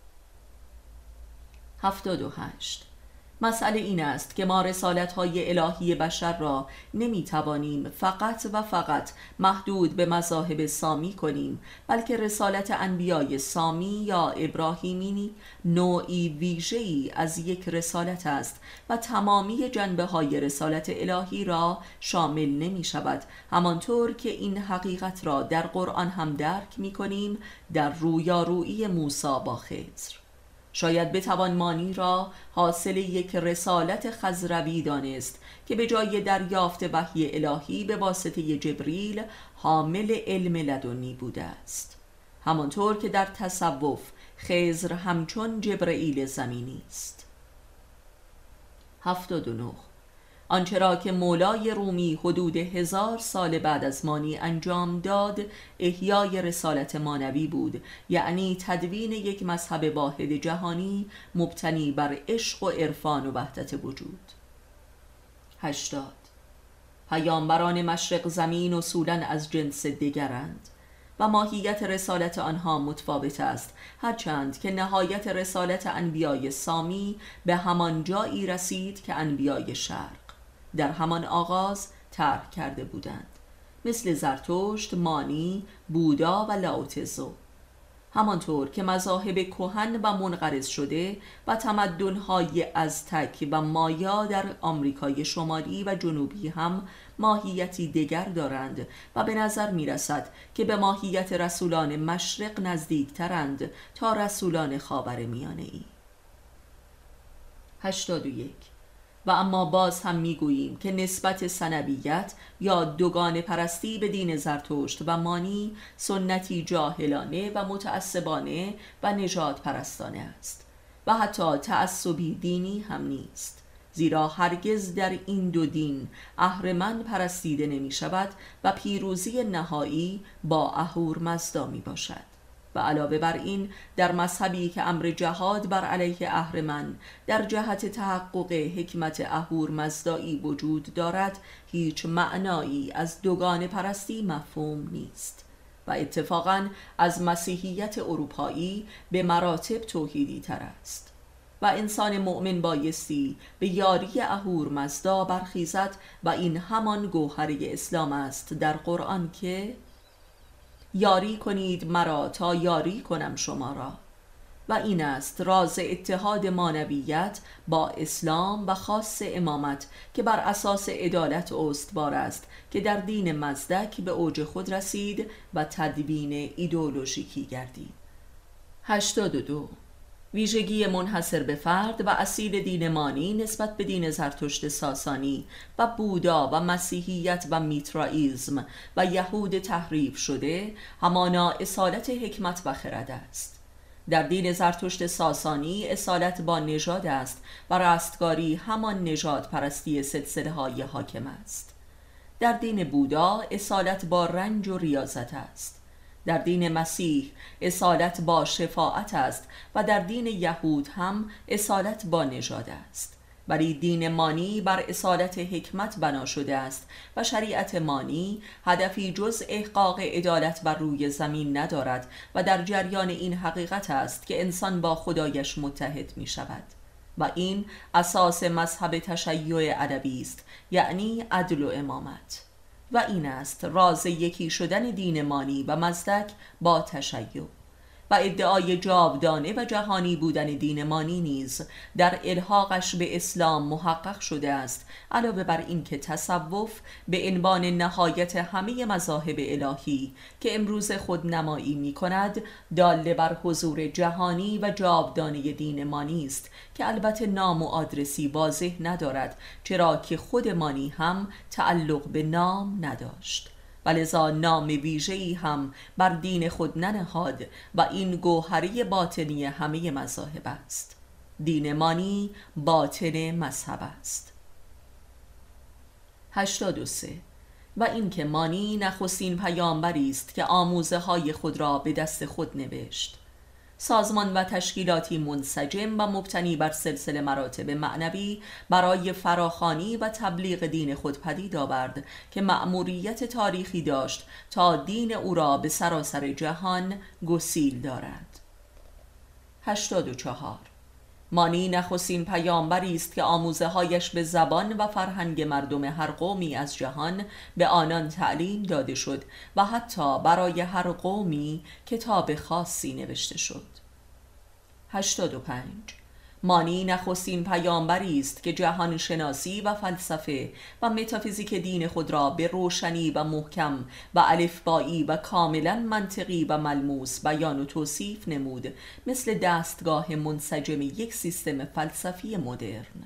78. مسئله این است که ما رسالت‌های الهی بشر را نمی‌توانیم فقط و فقط محدود به مذاهب سامی کنیم، بلکه رسالت انبیای سامی یا ابراهیمی نوعی ویژه‌ای از یک رسالت است و تمامی جنبه‌های رسالت الهی را شامل نمی‌شود، همانطور که این حقیقت را در قرآن هم درک می‌کنیم در رویارویی موسی با خضر. شاید بتوان مانی را حاصل یک رسالت خضروی دانست که به جای دریافت وحی الهی به واسطه جبریل حامل علم لدنی بوده است، همانطور که در تصوف خضر همچون جبرئیل زمینی است. 79. آنچه را که مولای رومی حدود 1000 سال بعد از مانی انجام داد احیای رسالت مانوی بود، یعنی تدوین یک مذهب واحد جهانی مبتنی بر عشق و عرفان و وحدت وجود. 80. پیامبران مشرق زمین اصولاً از جنس دیگرند و ماهیت رسالت آنها متفاوت است، هرچند که نهایت رسالت انبیای سامی به همان جایی رسید که انبیای شرق در همان آغاز طرح کرده بودند، مثل زرتشت، مانی، بودا و لاوتزو. همانطور که مذاهب کهن و منقرض شده و تمدن‌های ازتک و مایا در آمریکای شمالی و جنوبی هم ماهیتی دیگر دارند و به نظر می رسد که به ماهیت رسولان مشرق نزدیکترند تا رسولان خاورمیانه‌ای. 81. و اما باز هم میگوییم که نسبت ثنویت یا دوگانه پرستی به دین زرتشت و مانی سنتی جاهلانه و متعصبانه و نژاد پرستانه است و حتی تعصبی دینی هم نیست، زیرا هرگز در این دو دین اهرمن پرستیده نمی شود و پیروزی نهایی با اهورمزدا می باشد. و علاوه بر این در مذهبی که امر جهاد بر علیه اهرمن در جهت تحقق حکمت اهورمزدایی وجود دارد هیچ معنایی از دوگانه پرستی مفهوم نیست و اتفاقاً از مسیحیت اروپایی به مراتب توحیدی تر است و انسان مؤمن بایستی به یاری اهورمزدا برخیزد و این همان گوهر اسلام است در قرآن که یاری کنید مرا تا یاری کنم شما را، و این است راز اتحاد مانویت با اسلام و خاص امامت که بر اساس عدالت استوار است که در دین مزدک به اوج خود رسید و تدوین ایدئولوژیکی گردید. 82. ویژگی منحصر به فرد و اصیل دین مانی نسبت به دین زرتشت ساسانی و بودا و مسیحیت و میترائیزم و یهود تحریف شده همانا اصالت حکمت و خرد است. در دین زرتشت ساسانی اصالت با نژاد است و رستگاری همان نژاد پرستی سلسله های حاکم است. در دین بودا اصالت با رنج و ریاضت است. در دین مسیح اصالت با شفاعت است و در دین یهود هم اصالت با نژاد است، ولی دین مانی بر اصالت حکمت بنا شده است و شریعت مانی هدفی جز احقاق عدالت بر روی زمین ندارد و در جریان این حقیقت است که انسان با خدایش متحد می شود و این اساس مذهب تشیع ادبی است، یعنی عدل و امامت، و این است راز یکی شدن دین مانی و مزدک با تشیع. و ادعای جاودانه و جهانی بودن دین مانی نیز در الحاقش به اسلام محقق شده است، علاوه بر این که تصوف به عنوان نهایت همه مذاهب الهی که امروز خود نمایی می کند داله بر حضور جهانی و جاودانه دین مانی است که البته نام و آدرسی واضح ندارد، چرا که خود مانی هم تعلق به نام نداشت و لذا نام ویژه‌ای هم بر دین خود ننهاد و این گوهری باطنی همه مذاهب است. دین مانی باطن مذهب است. 83. و این که مانی نخستین پیامبری است که آموزه های خود را به دست خود نوشت. سازمان و تشکیلاتی منسجم و مبتنی بر سلسله مراتب معنوی برای فراخوانی و تبلیغ دین خود پدید آورد که مأموریت تاریخی داشت تا دین او را به سراسر جهان گسیل دارد. 84. مانی نخستین پیامبری است که آموزه هایش به زبان و فرهنگ مردم هر قومی از جهان به آنان تعلیم داده شد و حتی برای هر قومی کتاب خاصی نوشته شد. 85. مانی نخستین پیامبری است که جهان شناسی و فلسفه و متافیزیک دین خود را به روشنی و محکم و الفبایی و کاملا منطقی و ملموس بیان و توصیف نمود، مثل دستگاه منسجم یک سیستم فلسفی مدرن.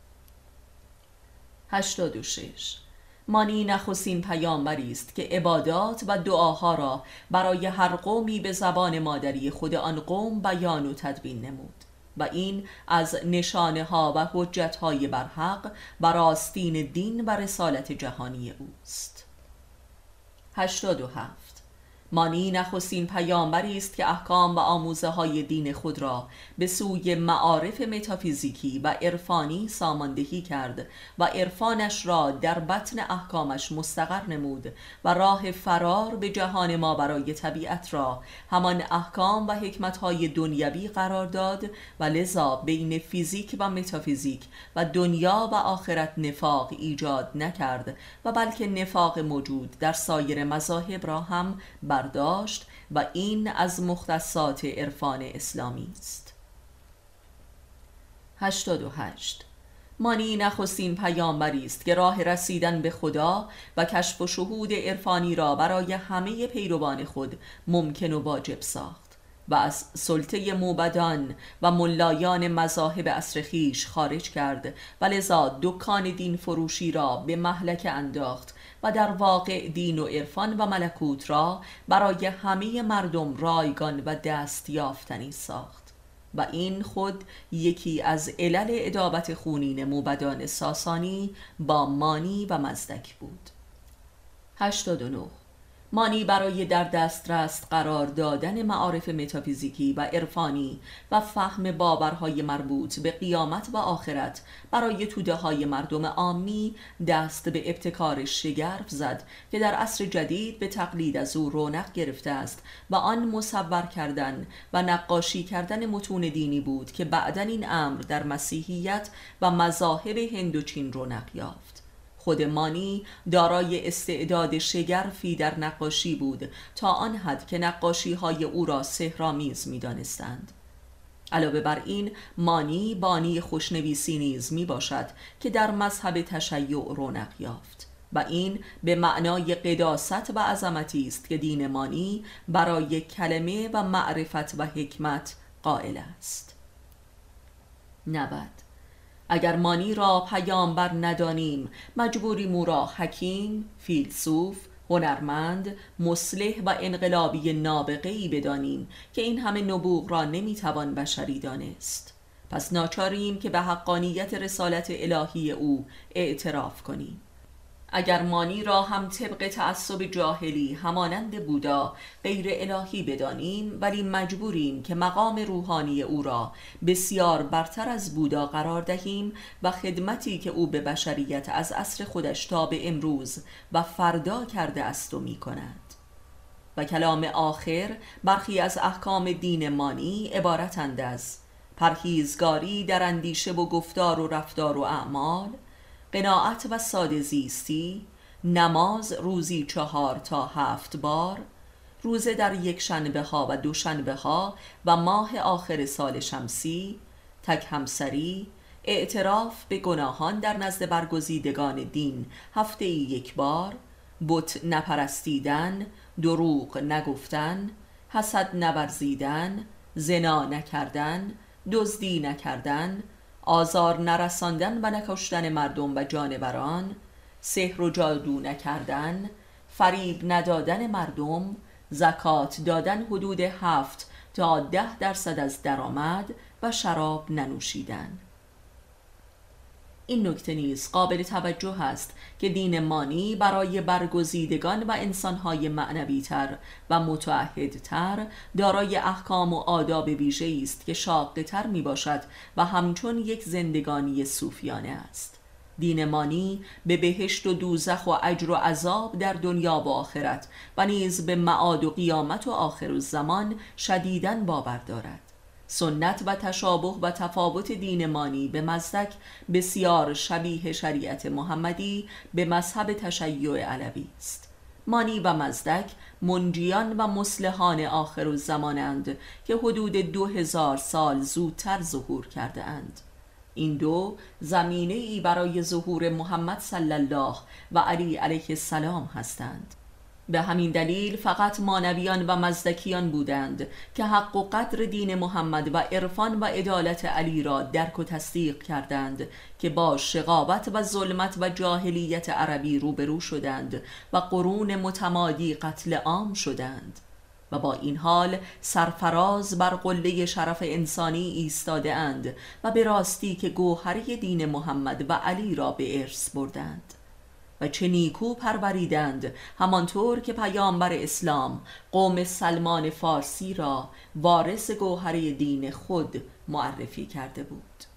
86. مانی نخستین پیامبری است که عبادات و دعاها را برای هر قومی به زبان مادری خود آن قوم بیان و تدوین نمود. و این از نشانه ها و حجت های برحق و راستین دین و رسالت جهانی اوست. 87. مانی نخستین پیامبری است که احکام و آموزه های دین خود را به سوی معارف متافیزیکی و عرفانی ساماندهی کرد و عرفانش را در بطن احکامش مستقر نمود و راه فرار به جهان ماورای طبیعت را همان احکام و حکمت های دنیوی قرار داد و لذا بین فیزیک و متافیزیک و دنیا و آخرت نفاق ایجاد نکرد و بلکه نفاق موجود در سایر مذاهب را هم برداشت و این از مختصات عرفان اسلامی است. 88. مانی نخستین پیامبری است که راه رسیدن به خدا و کشف و شهود عرفانی را برای همه پیروان خود ممکن و واجب ساخت و از سلطه موبدان و ملایان مذاهب عصر خویش خارج کرد و لذا دکان دین فروشی را به مهلک انداخت و در واقع دین و عرفان و ملکوت را برای همه مردم رایگان و دست یافتنی ساخت و این خود یکی از علل ادابت خونین موبدان ساسانی با مانی و مزدک بود. 89. مانی برای در دسترس قرار دادن معارف متافیزیکی و عرفانی و فهم باورهای مربوط به قیامت و آخرت برای توده های مردم عامی دست به ابتکار شگرف زد که در عصر جدید به تقلید از او رونق گرفته است و آن مصور کردن و نقاشی کردن متون دینی بود که بعداً این امر در مسیحیت و مذاهب هند و چین رونق یافت. خود مانی دارای استعداد شگرفی در نقاشی بود تا آن حد که نقاشی های او را سحرآمیز می دانستند. علاوه بر این مانی بانی خوشنویسی نیز می باشد که در مذهب تشیع رونق یافت و این به معنای قداست و عظمتی است که دین مانی برای کلمه و معرفت و حکمت قائل است. 90. اگر مانی را پیامبر ندانیم مجبوریم او را حکیم، فیلسوف، هنرمند، مصلح و انقلابی نابغه‌ای بدانیم که این همه نبوغ را نمیتوان بشری دانست. پس ناچاریم که به حقانیت رسالت الهی او اعتراف کنیم. اگر مانی را هم طبق تعصب جاهلی همانند بودا غیر الهی بدانیم، ولی مجبوریم که مقام روحانی او را بسیار برتر از بودا قرار دهیم و خدمتی که او به بشریت از عصر خودش تا به امروز و فردا کرده است و می کند. و کلام آخر برخی از احکام دین مانی عبارتند از پرهیزگاری در اندیشه و گفتار و رفتار و اعمال، قناعت و ساده زیستی، نماز روزی 4 تا 7 بار، روزه در یک شنبه ها و 2 شنبه ها و ماه آخر سال شمسی، تک همسری، اعتراف به گناهان در نزد برگزیدگان دین هفته 1 بار، بت نپرستیدن، دروغ نگفتن، حسد نورزیدن، زنا نکردن، دزدی نکردن، آزار نرساندن و نکشتن مردم و جانوران، سحر و جادو نکردن، فریب ندادن مردم، زکات دادن حدود 7 تا 10% از درآمد و شراب ننوشیدن. این نکته نیز قابل توجه است که دین مانی برای برگزیدگان و انسانهای معنوی تر و متعهدتر دارای احکام و آداب ویژه‌ای است که شاق‌تر تر می باشد و همچون یک زندگانی صوفیانه است. دین مانی به بهشت و دوزخ و اجر و عذاب در دنیا و آخرت و نیز به معاد و قیامت و آخر الزمان شدیداً باور دارد. سنت و تشابه و تفاوت دین مانی به مزدک بسیار شبیه شریعت محمدی به مذهب تشیع علوی است. مانی و مزدک منجیان و مصلحان آخر الزمانند که حدود 2000 سال زودتر ظهور کرده اند. این دو زمینه ای برای ظهور محمد صلی الله و علی علیه السلام هستند. به همین دلیل فقط مانویان و مزدکیان بودند که حق و قدر دین محمد و عرفان و عدالت علی را درک و تصدیق کردند که با شقاوت و ظلمت و جاهلیت عربی روبرو شدند و قرون متمادی قتل عام شدند. و با این حال سرفراز بر قله شرف انسانی ایستاده اند و به راستی که گوهره دین محمد و علی را به ارث بردند و چه نیکو پروریدند، همانطور که پیامبر اسلام قوم سلمان فارسی را وارث گوهره دین خود معرفی کرده بود.